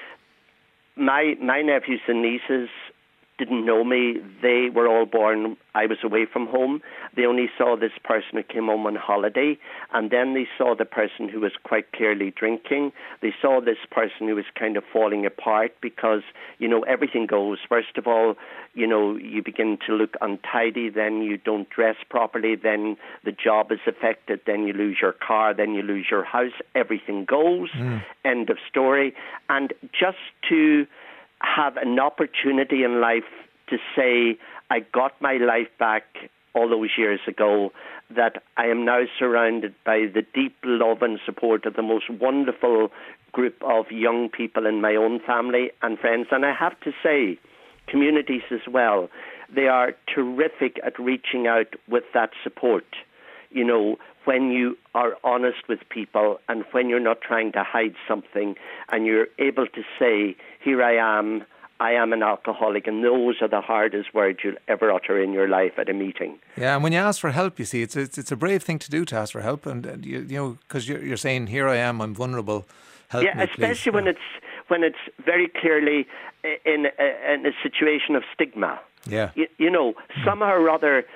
my nephews and nieces didn't know me. They were all born, I was away from home. They only saw this person who came home on holiday, and then they saw the person who was quite clearly drinking. They saw this person who was kind of falling apart because, everything goes. First of all, you begin to look untidy, then you don't dress properly, then the job is affected, then you lose your car, then you lose your house. Everything goes. End of story. And just to have an opportunity in life to say, I got my life back all those years ago, that I am now surrounded by the deep love and support of the most wonderful group of young people in my own family and friends. And I have to say, communities as well, they are terrific at reaching out with that support. When you are honest with people and when you're not trying to hide something, and you're able to say, here I am an alcoholic, and those are the hardest words you'll ever utter in your life at a meeting. Yeah, and when you ask for help, you see, it's a brave thing to do, to ask for help, and because you're saying, here I am, I'm vulnerable, help me, especially please. when it's very clearly in a situation of stigma. Yeah. Somehow or other,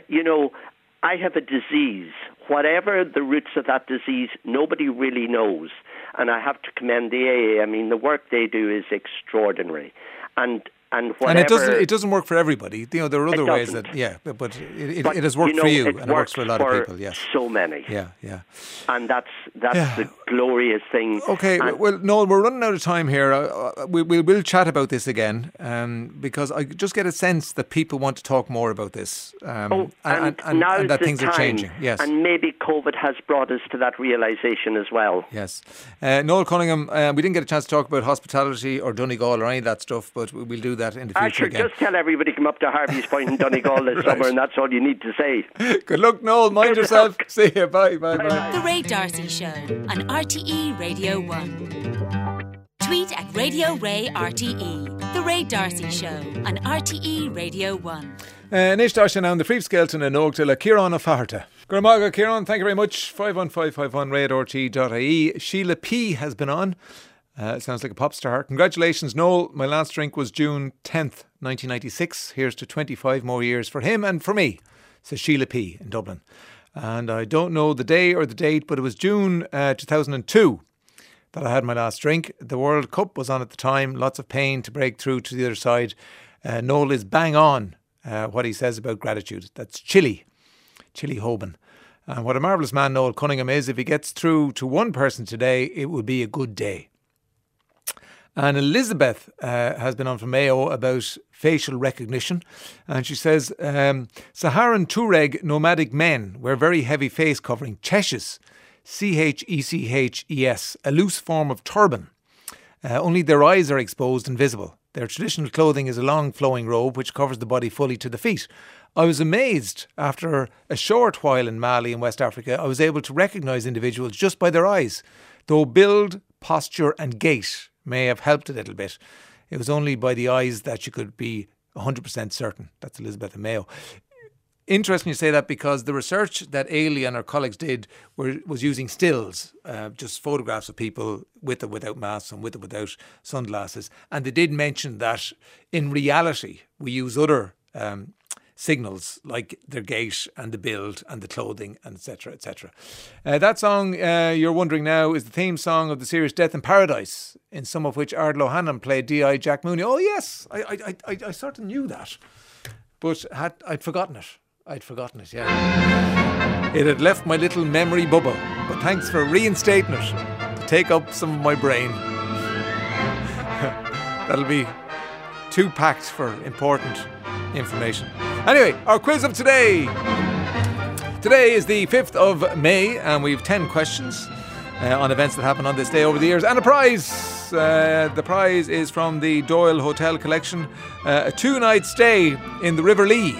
I have a disease. Whatever the roots of that disease, nobody really knows. And I have to commend the AA. I mean, the work they do is extraordinary. And whatever... it doesn't work for everybody. There are other ways that, but it has worked for you, and it works for a lot of people, yes. So many. Yeah. And that's the glorious thing. Okay, well, Noel, we're running out of time here. We'll chat about this again, because I just get a sense that people want to talk more about this, and that things are changing. Yes. And maybe COVID has brought us to that realisation as well. Yes. Noel Cunningham, we didn't get a chance to talk about hospitality or Donegal or any of that stuff, but we'll do that in the future again. Just tell everybody to come up to Harvey's Point in Donegal this summer, and that's all you need to say. Good luck, Noel. Mind yourself. See you. Bye. The Ray D'Arcy Show on RTE Radio 1. Tweet at Radio Ray RTE. The Ray D'Arcy Show on RTE Radio 1. Nish Darshan on the Freef Skelton and Oakdale, Kieran O'Faharta. Guramaga, Kieran, thank you very much. 51551 ray@rte.ie. Sheila P has been on. Sounds like a pop star. Congratulations, Noel. My last drink was June 10th, 1996. Here's to 25 more years for him and for me, says Sheila P in Dublin. And I don't know the day or the date, but it was June 2002 that I had my last drink. The World Cup was on at the time. Lots of pain to break through to the other side. Noel is bang on what he says about gratitude. That's chilly. Chillyhoban. And what a marvellous man Noel Cunningham is. If he gets through to one person today, it will be a good day. And Elizabeth has been on from Mayo about facial recognition. And she says, Saharan Tuareg nomadic men wear very heavy face covering, cheshes, Checches, a loose form of turban. Only their eyes are exposed and visible. Their traditional clothing is a long flowing robe which covers the body fully to the feet. I was amazed after a short while in Mali in West Africa, I was able to recognise individuals just by their eyes, though build, posture and gait may have helped a little bit. It was only by the eyes that you could be 100% certain. That's Elizabeth in Mayo. Interesting you say that, because the research that Ailey and her colleagues did was using stills, just photographs of people with or without masks and with or without sunglasses. And they did mention that in reality we use other signals like their gait and the build and the clothing and etc. etc. That song, you're wondering now, is the theme song of the series Death in Paradise, in some of which Ardal O'Hanlon played D.I. Jack Mooney. Oh yes, I sort of knew that, but I'd forgotten it. Yeah. It had left my little memory bubble, but thanks for reinstating it to take up some of my brain. That'll be too packed for important information. Anyway, our quiz of today. Today is the 5th of May and we've 10 questions on events that happened on this day over the years and a prize. The prize is from the Doyle Hotel Collection, a 2-night stay in the River Lee.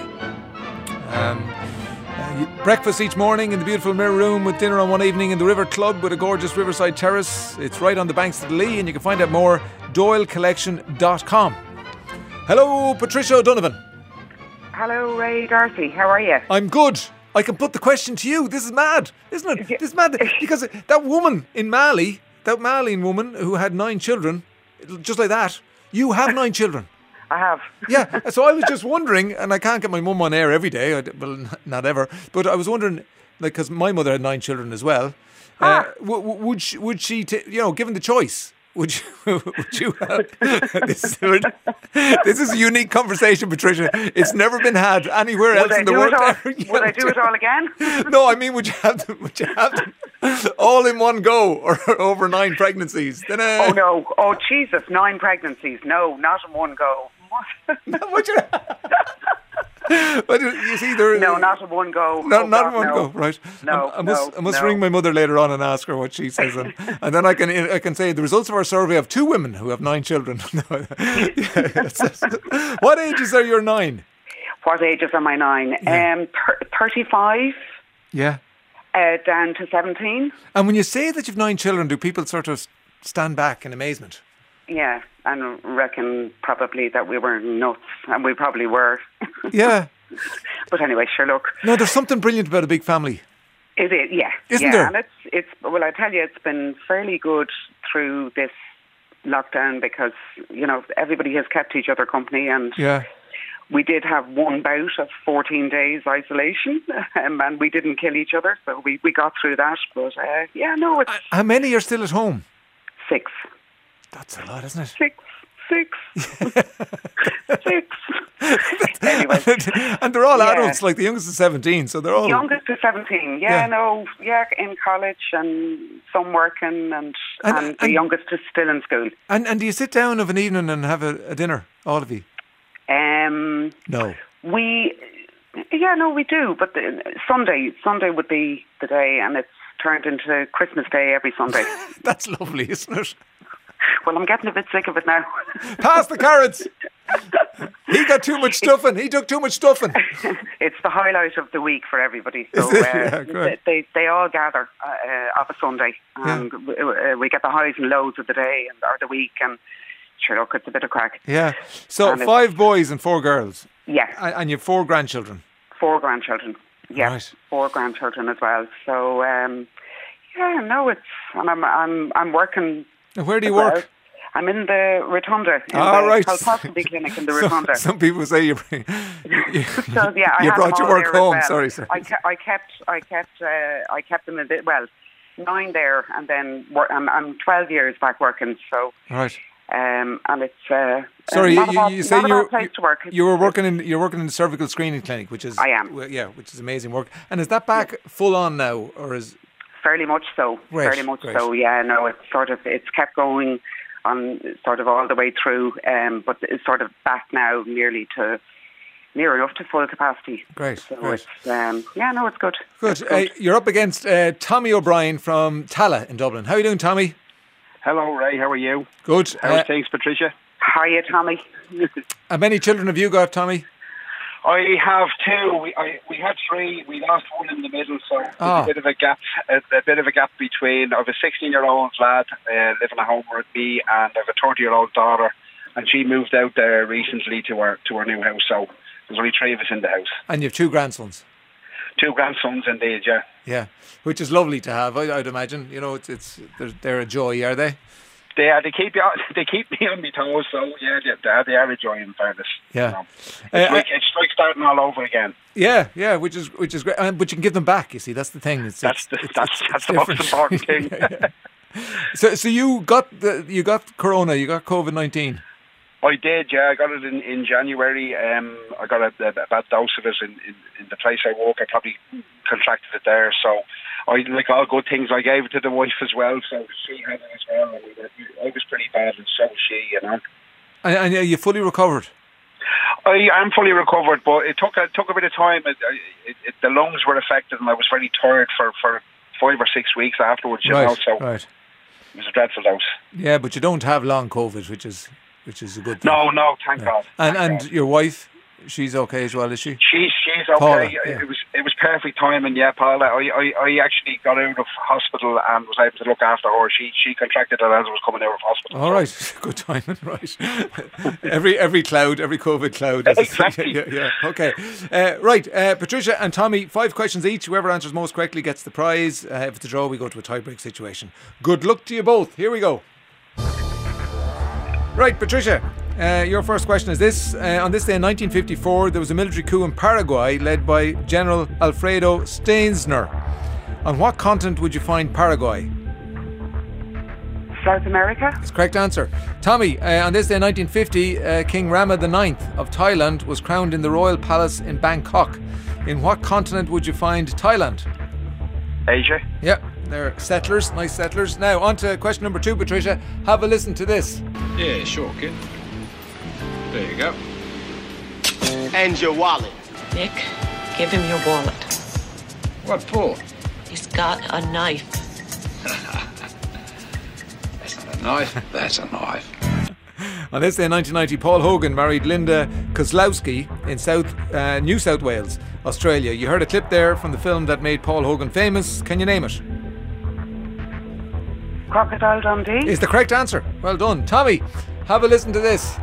Breakfast each morning in the beautiful Mirror Room, with dinner on one evening in the River Club with a gorgeous riverside terrace. It's right on the banks of the Lee, and you can find out more doylecollection.com. Hello, Patricia O'Donovan. Hello, Ray Darcy. How are you? I'm good. I can put the question to you. This is mad, isn't it? This is mad, because that woman in Mali, that Malian woman who had 9 children, just like that, you have 9 children. I have. Yeah, so I was just wondering, and I can't get my mum on air every day, well, not ever, but I was wondering, like, because my mother had 9 children as well, would she given the choice, would you have, this is a unique conversation, Patricia. It's never been had anywhere else in the world. Would I do it all again? No, I mean, would you have them all in one go, or over 9 pregnancies? Then, oh no! Oh Jesus! 9 pregnancies? No, not in one go. What? But you see, no, not in one go. Not in one go, right? No, I must ring my mother later on and ask her what she says, and then I can say the results of our survey of 2 women who have 9 children. What ages are your 9? What ages are my 9? 35. Yeah. Down to 17. And when you say that you've 9 children, do people sort of stand back in amazement? Yeah, and reckon probably that we were nuts, and we probably were. Yeah. But anyway, sure, look. No, there's something brilliant about a big family. Is it? Yeah. Isn't there? And it's well, I tell you, it's been fairly good through this lockdown because, everybody has kept each other company, and we did have one bout of 14 days isolation, and we didn't kill each other, so we got through that. But it's... How many are still at home? 6. That's a lot, isn't it? 6. 6. Anyway. And they're all adults, like the youngest is 17, so they're all... Youngest is 17, in college and some working, and the youngest is still in school. And do you sit down of an evening and have a dinner, all of you? No. We do, but Sunday would be the day, and it's turned into Christmas Day every Sunday. That's lovely, isn't it? Well, I'm getting a bit sick of it now. Pass the carrots. He got too much stuffing. He took too much stuffing. It's the highlight of the week for everybody. So they all gather of a Sunday, and we get the highs and lows of the day or the week, and sure, look, it's a bit of crack. Yeah. So 5 boys and 4 girls. Yeah. And you have 4 grandchildren. 4 grandchildren. Yeah. Right. 4 grandchildren as well. So it's, and I'm working. Where do you work? I'm in the Rotunda, in the colposcopy clinic in the Rotunda. Some people say you so yeah, I brought your work home. Well. Sorry. I kept them 9 there, and then I'm 12 years back working. So right. And it's sorry, you say you're working in the cervical screening clinic, which is I am, which is amazing work. And is that back full on now, or is fairly much so? Great, fairly much great. so. Yeah, no, it's kept going on sort of all the way through, but it's sort of back now near enough to full capacity. Great. So great. it's it's good. Good. It's good. You're up against Tommy O'Brien from Tala in Dublin. How are you doing, Tommy? Hello, Ray. How are you? Good. How's things, Patricia? How are you, Tommy? How many children have you got, Tommy? I have two. We had three. We lost one in the middle, so there's a bit of a gap. A bit of a gap between. I have a 16-year-old lad living at home with me, and I have a 30-year-old daughter, and she moved out there recently to our new house. So there's only three of us in the house. And you have two grandsons. Two grandsons, indeed. Yeah. Yeah, which is lovely to have. I'd imagine. You know, they're a joy, are they? They keep me on my toes. So yeah, they are a joy in fairness. Yeah, it's like starting all over again. Yeah, which is great. But you can give them back. You see, that's the thing. That's the most important thing. Yeah. So you got corona. You got COVID-19. I did, yeah. I got it in January. I got a bad dose of it in the place I work. I probably contracted it there. So, like all good things, I gave it to the wife as well. So she had it as well. I was pretty bad, and so was she, you know. And you fully recovered? I am fully recovered, but it took a bit of time. The lungs were affected, and I was very tired for 5 or 6 weeks afterwards. You know, so it was a dreadful dose. Yeah, but you don't have long COVID, which is a good thing. No, thank God. And your wife, she's okay as well, is she? She's okay. Paula, yeah. It was perfect timing, yeah, Paula. I actually got out of hospital and was able to look after her. She contracted it as I was coming out of hospital. All right, good timing, right. every COVID cloud. Exactly. Yeah. Okay. Right, Patricia and Tommy, 5 questions each. Whoever answers most correctly gets the prize. If it's a draw, we go to a tie-break situation. Good luck to you both. Here we go. Right, Patricia, your first question is this. On this day in 1954, there was a military coup in Paraguay led by General Alfredo Stinezner. On what continent would you find Paraguay? South America. That's the correct answer. Tommy, on this day in 1950, King Rama IX of Thailand was crowned in the Royal Palace in Bangkok. In what continent would you find Thailand? Asia. Yep. They're settlers, nice settlers. Now, on to question number 2, Patricia. Have a listen to this. Yeah, sure, kid. There you go. And your wallet. Nick, give him your wallet. What for? He's got a knife. That's not a knife, that's a knife. On this day in 1990, Paul Hogan married Linda Kozlowski in New South Wales, Australia. You heard a clip there from the film that made Paul Hogan famous. Can you name it? Crocodile Dundee is the correct answer. Well done. Tommy, have a listen to this.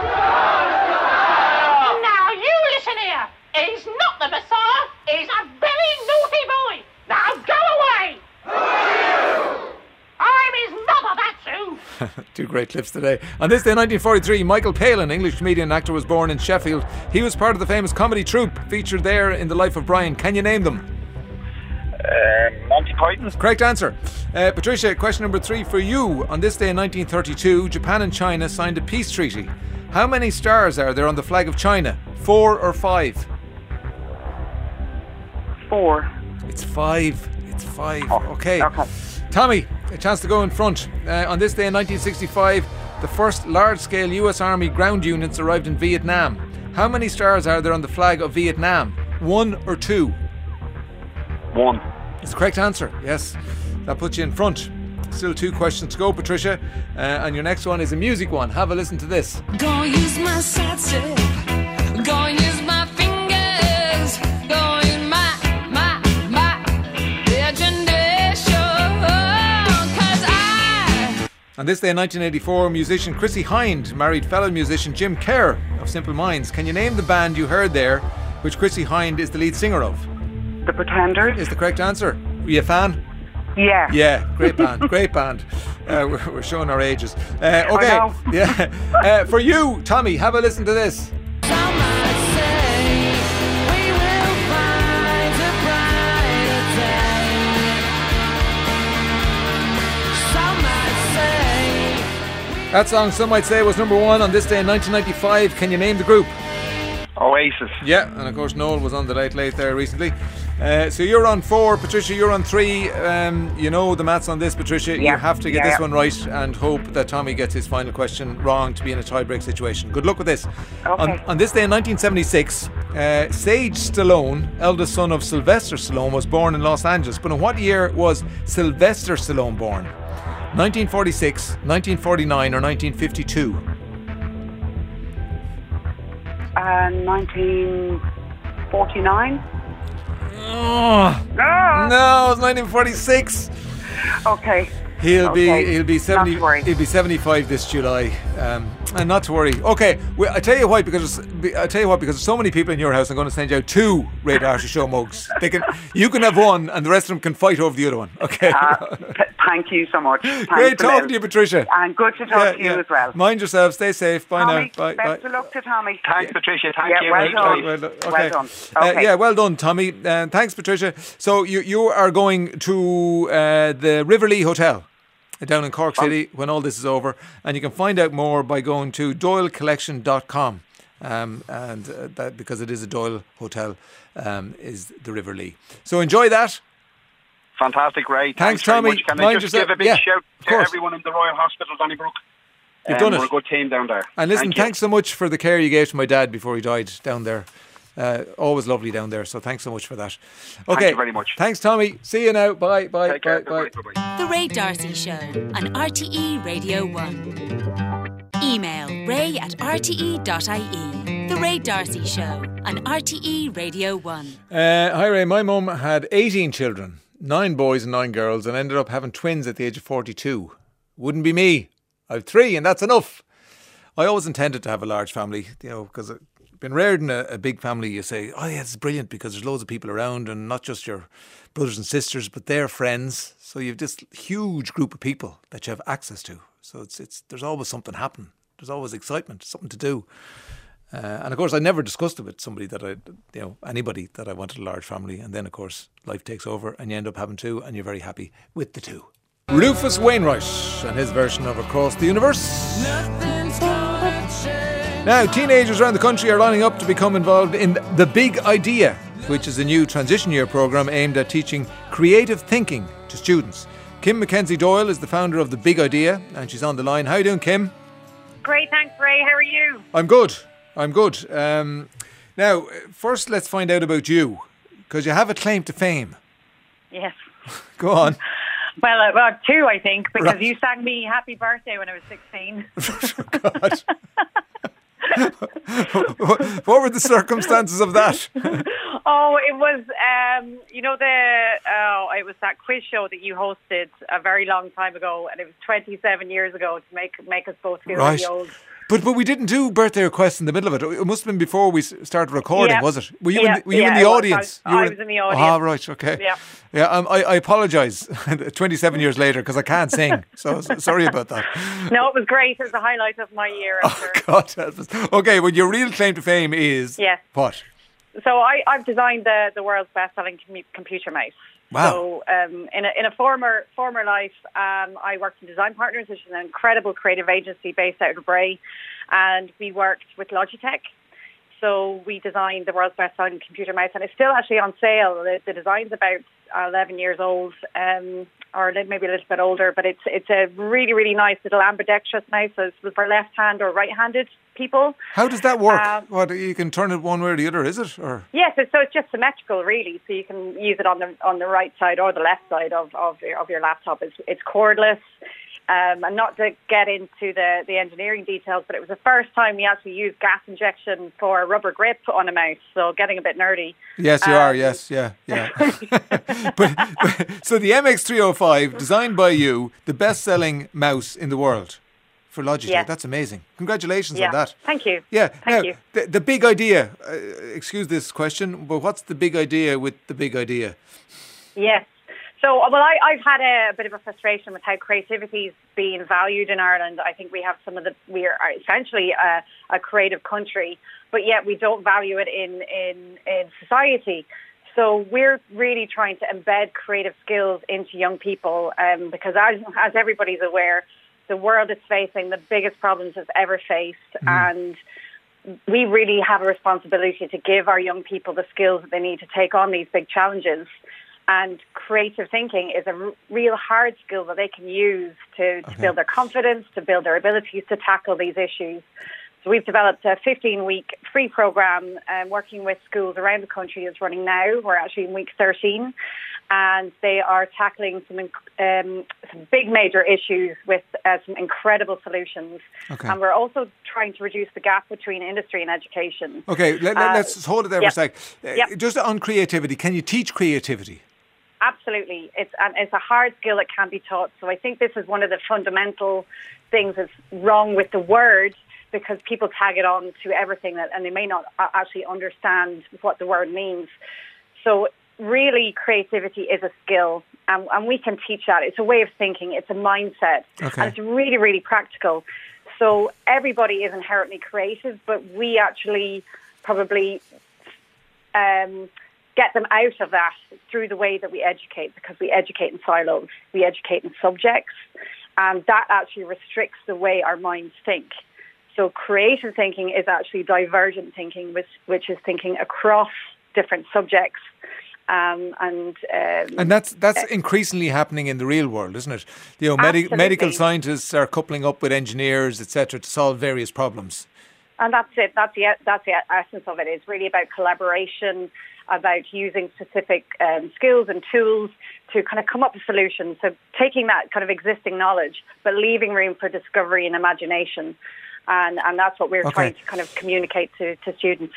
Now you listen here. He's not the Messiah. He's a very naughty boy. Now go away. Who are you? I'm his mother, that's who. 2 great clips today. On this day in 1943, Michael Palin, English comedian and actor, was born in Sheffield. He was part of the famous comedy troupe featured there in The Life of Brian. Can you name them? Monty Python. Correct answer. Patricia, question number 3 for you. On this day in 1932, Japan and China signed a peace treaty. How many stars are there on the flag of China? 4 or 5? 4. It's 5. It's 5. Oh, okay. Tommy, a chance to go in front. On this day in 1965, the first large-scale US Army ground units arrived in Vietnam. How many stars are there on the flag of Vietnam? 1 or 2? 1. It's the correct answer, yes. That puts you in front. Still 2 questions to go, Patricia. And your next one is a music one. Have a listen to this. Gonna use my side step. Gonna use my fingers. Gonna use my imagination. 'Cause I... On this day in 1984, musician Chrissie Hynde married fellow musician Jim Kerr of Simple Minds. Can you name the band you heard there, which Chrissie Hynde is the lead singer of? The Pretenders is the correct answer. Were you a fan? Yeah. Yeah, great band, great band. We're showing our ages. Okay, yeah. For you, Tommy, have a listen to this. That song, some might say, was number 1 on this day in 1995. Can you name the group? Oasis. Yeah, and of course Noel was on the Late Late there recently. So you're on 4, Patricia, you're on 3. You know the maths on this, Patricia. You have to get this one right and hope that Tommy gets his final question wrong to be in a tie-break situation. Good luck with this. Okay. On this day in 1976, Sage Stallone, eldest son of Sylvester Stallone, was born in Los Angeles. But in what year was Sylvester Stallone born? 1946, 1949 or 1952? 1949. Oh, no, it's 1946. Okay. He'll be 70. He'll be 75 this July, and not to worry. Okay, I tell you why, because there's so many people in your house. I'm going to send you out 2 Ray Darcy Show mugs. You can have one, and the rest of them can fight over the other one. Okay. Thank you so much. Great talking to you, Patricia. And good to talk to you as well. Mind yourself. Stay safe. Bye Tommy, now. Bye. Best of luck to Tommy. Thanks, Patricia. Thank you. Well done. Okay. Well done. Okay. Well done, Tommy. Thanks, Patricia. So you are going to the Riverlea Hotel down in Cork City when all this is over, and you can find out more by going to doylecollection.com, and that, because it is a Doyle hotel, is the Riverlea. So enjoy that. Fantastic, Ray. Thanks, Tommy. Tommy. Can I just give a big shout to everyone in the Royal Hospital, Donnybrook? You've done it. We're a good team down there. And listen, thanks so much for the care you gave to my dad before he died down there. Always lovely down there, so thanks so much for that. Okay, thank you very much. Thanks, Tommy. See you now. Bye. Take care. Bye. The Ray Darcy Show on RTE Radio 1. Email ray@rte.ie. The Ray Darcy Show on RTE Radio 1. Hi Ray, my mum had 18 children, 9 boys and 9 girls, and ended up having twins at the age of 42. Wouldn't be me. I've 3 and that's enough. I always intended to have a large family, because I've been reared in a big family. You say, oh yeah, it's brilliant because there's loads of people around, and not just your brothers and sisters, but their friends. So you've this huge group of people that you have access to. So it's there's always something happening. There's always excitement, something to do. And of course, I never discussed it with somebody anybody that I wanted a large family. And then, of course, life takes over and you end up having 2, and you're very happy with the 2. Rufus Wainwright and his version of Across the Universe. Now, teenagers around the country are lining up to become involved in The Big Idea, which is a new transition year programme aimed at teaching creative thinking to students. Kim Mackenzie Doyle is the founder of The Big Idea, and she's on the line. How are you doing, Kim? Great, thanks, Ray. How are you? I'm good. Now, first let's find out about you, because you have a claim to fame. Yes. Go on. Well, 2, I think, because Right. you sang me happy birthday when I was 16. God. What were the circumstances of that? Oh, it was, it was that quiz show that you hosted a very long time ago, and it was 27 years ago to make us both feel really old. But we didn't do birthday requests in the middle of it. It must have been before we started recording, was it? Were you in the audience? I was in the audience. Ah, right, okay. Yeah. I apologise 27 years later because I can't sing. So sorry about that. No, it was great. It was the highlight of my year. God help us. Okay, well, your real claim to fame is what? So I've designed the world's best-selling computer mouse. Wow. So in a former life, I worked in Design Partners, which is an incredible creative agency based out of Bray, and we worked with Logitech. So we designed the world's best-selling computer mouse, and it's still actually on sale. The design's about 11 years old, or maybe a little bit older, but it's a really, really nice little ambidextrous mouse. So it's for left-hand or right-handed people. How does that work? What, you can turn it one way or the other, is it? Or? Yes, so it's just symmetrical, really. So you can use it on the right side or the left side of your laptop. It's cordless. And not to get into the engineering details, but it was the first time we actually used gas injection for a rubber grip on a mouse, so getting a bit nerdy. Yes, you are, yes, yeah. but so the MX305, designed by you, the best-selling mouse in the world for Logitech. Yeah. That's amazing. Congratulations on that. Thank you. Yeah, Thank you. The big idea, excuse this question, but what's the big idea with the big idea? Yes. So, well, I've had a bit of a frustration with how creativity's being valued in Ireland. I think we have we are essentially a creative country, but yet we don't value it in society. So we're really trying to embed creative skills into young people, because as everybody's aware, the world is facing the biggest problems it's ever faced, and we really have a responsibility to give our young people the skills that they need to take on these big challenges. And creative thinking is a real hard skill that they can use to build their confidence, to build their abilities to tackle these issues. So we've developed a 15-week free program working with schools around the country. It's running now. We're actually in week 13. And they are tackling some big major issues with some incredible solutions. Okay. And we're also trying to reduce the gap between industry and education. Okay, let's hold it there for a sec. Just on creativity, can you teach creativity? Absolutely. It's a hard skill that can be taught. So I think this is one of the fundamental things that's wrong with the word, because people tag it on to everything and they may not actually understand what the word means. So really, creativity is a skill, and we can teach that. It's a way of thinking. It's a mindset. Okay. And it's really, really practical. So everybody is inherently creative, but we actually probably get them out of that through the way that we educate, because we educate in silos. We educate in subjects, and that actually restricts the way our minds think. So creative thinking is actually divergent thinking, which is thinking across different subjects. And that's increasingly happening in the real world, isn't it? You know, medical scientists are coupling up with engineers, etc., to solve various problems. And that's it. That's the essence of it. It's really about collaboration, about using specific skills and tools to kind of come up with solutions. So taking that kind of existing knowledge, but leaving room for discovery and imagination. And that's what we're trying to kind of communicate to students.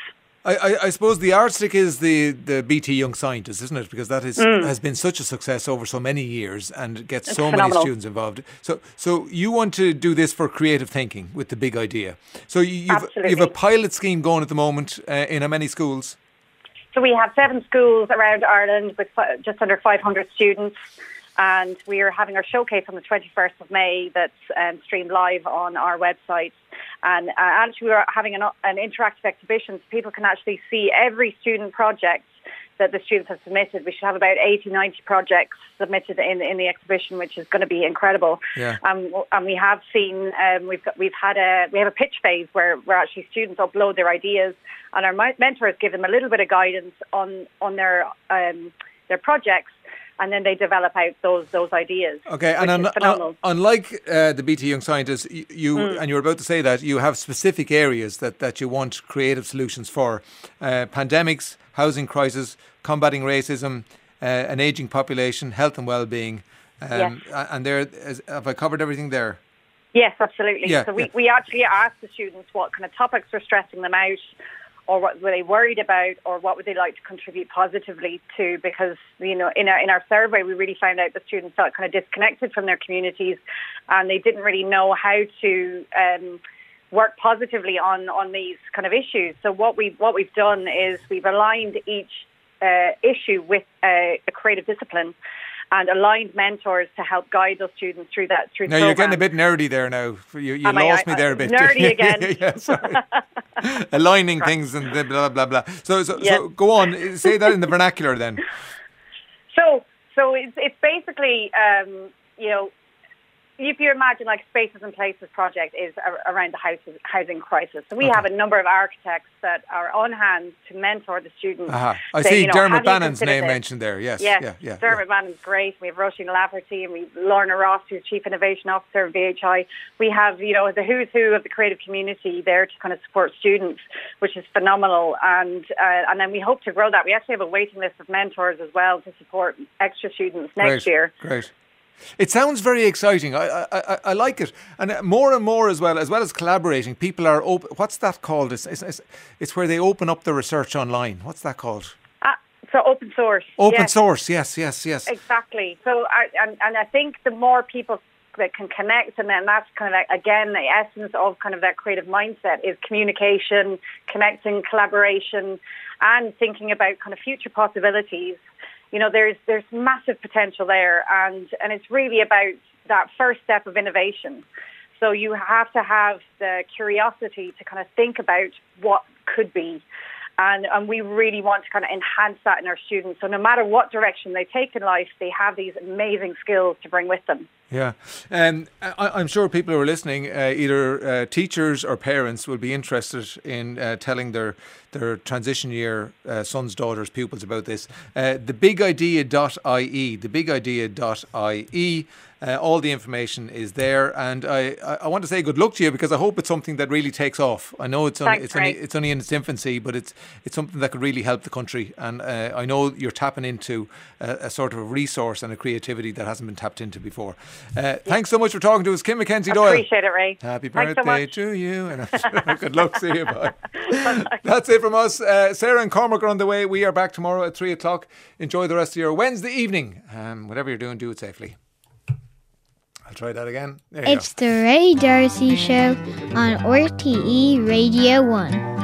I suppose the yardstick is the BT Young Scientist, isn't it? Because that has been such a success over so many years and gets so many students involved. So you want to do this for creative thinking with the big idea. So you've a pilot scheme going at the moment in how many schools? So we have 7 schools around Ireland with just under 500 students. And we are having our showcase on the 21st of May that's streamed live on our website. And actually we are having an interactive exhibition, so people can actually see every student project that the students have submitted. We should have about 80, 90 projects submitted in the exhibition, which is going to be incredible. Yeah. And we have seen, we have a pitch phase where actually students upload their ideas, and our mentors give them a little bit of guidance on their projects. And then they develop out those ideas. Okay, and unlike the BT Young Scientists, and you're about to say that, you have specific areas that you want creative solutions for. Pandemics, housing crisis, combating racism, an ageing population, health and well-being. Yes. And have I covered everything there? Yes, absolutely. Yeah, so we actually ask the students what kind of topics are stressing them out, or what were they worried about, or what would they like to contribute positively to? Because, you know, in our survey, we really found out that students felt kind of disconnected from their communities, and they didn't really know how to work positively on these kind of issues. So what we've done is we've aligned each issue with a creative discipline, and aligned mentors to help guide those students through that. Now you're getting a bit nerdy there. Now you lost me there a bit. Nerdy again. Yeah, sorry. Aligning things and blah blah blah. So go on. Say that in the vernacular then. So it's basically if you imagine like Spaces and Places project is around the housing crisis. So we have a number of architects that are on hand to mentor the students. I see Dermot Bannon's name mentioned there. Yes. Yeah. Dermot Bannon's great. We have Roisin Lafferty and we have Lorna Ross, who's Chief Innovation Officer of VHI. We have, the who's who of the creative community there to kind of support students, which is phenomenal. And then we hope to grow that. We actually have a waiting list of mentors as well to support extra students next year. Great. It sounds very exciting. I like it, and more as well as collaborating. People are open. What's that called? It's where they open up the research online. What's that called? So open source. Open source. Yes. Exactly. So I think the more people that can connect, and then that's kind of again the essence of kind of that creative mindset is communication, connecting, collaboration, and thinking about kind of future possibilities. There's massive potential there, and it's really about that first step of innovation. So you have to have the curiosity to kind of think about what could be, and we really want to kind of enhance that in our students. So no matter what direction they take in life, they have these amazing skills to bring with them. Yeah. I'm sure people who are listening, either teachers or parents, will be interested in telling their transition year sons, daughters, pupils about this. Thebigidea.ie, thebigidea.ie. All the information is there, and I want to say good luck to you, because I hope it's something that really takes off. I know it's only in its infancy, but it's something that could really help the country, and I know you're tapping into a sort of a resource and a creativity that hasn't been tapped into before. Thanks so much for talking to us, Kim Mackenzie Doyle. Appreciate it, Ray. Happy birthday to you, and good luck. See you. Bye. That's it from us. Sarah and Cormac are on the way. We are back tomorrow at 3 o'clock. Enjoy the rest of your Wednesday evening. Whatever you're doing, do it safely. I'll try that again. It's the Ray D'Arcy Show on RTE Radio 1.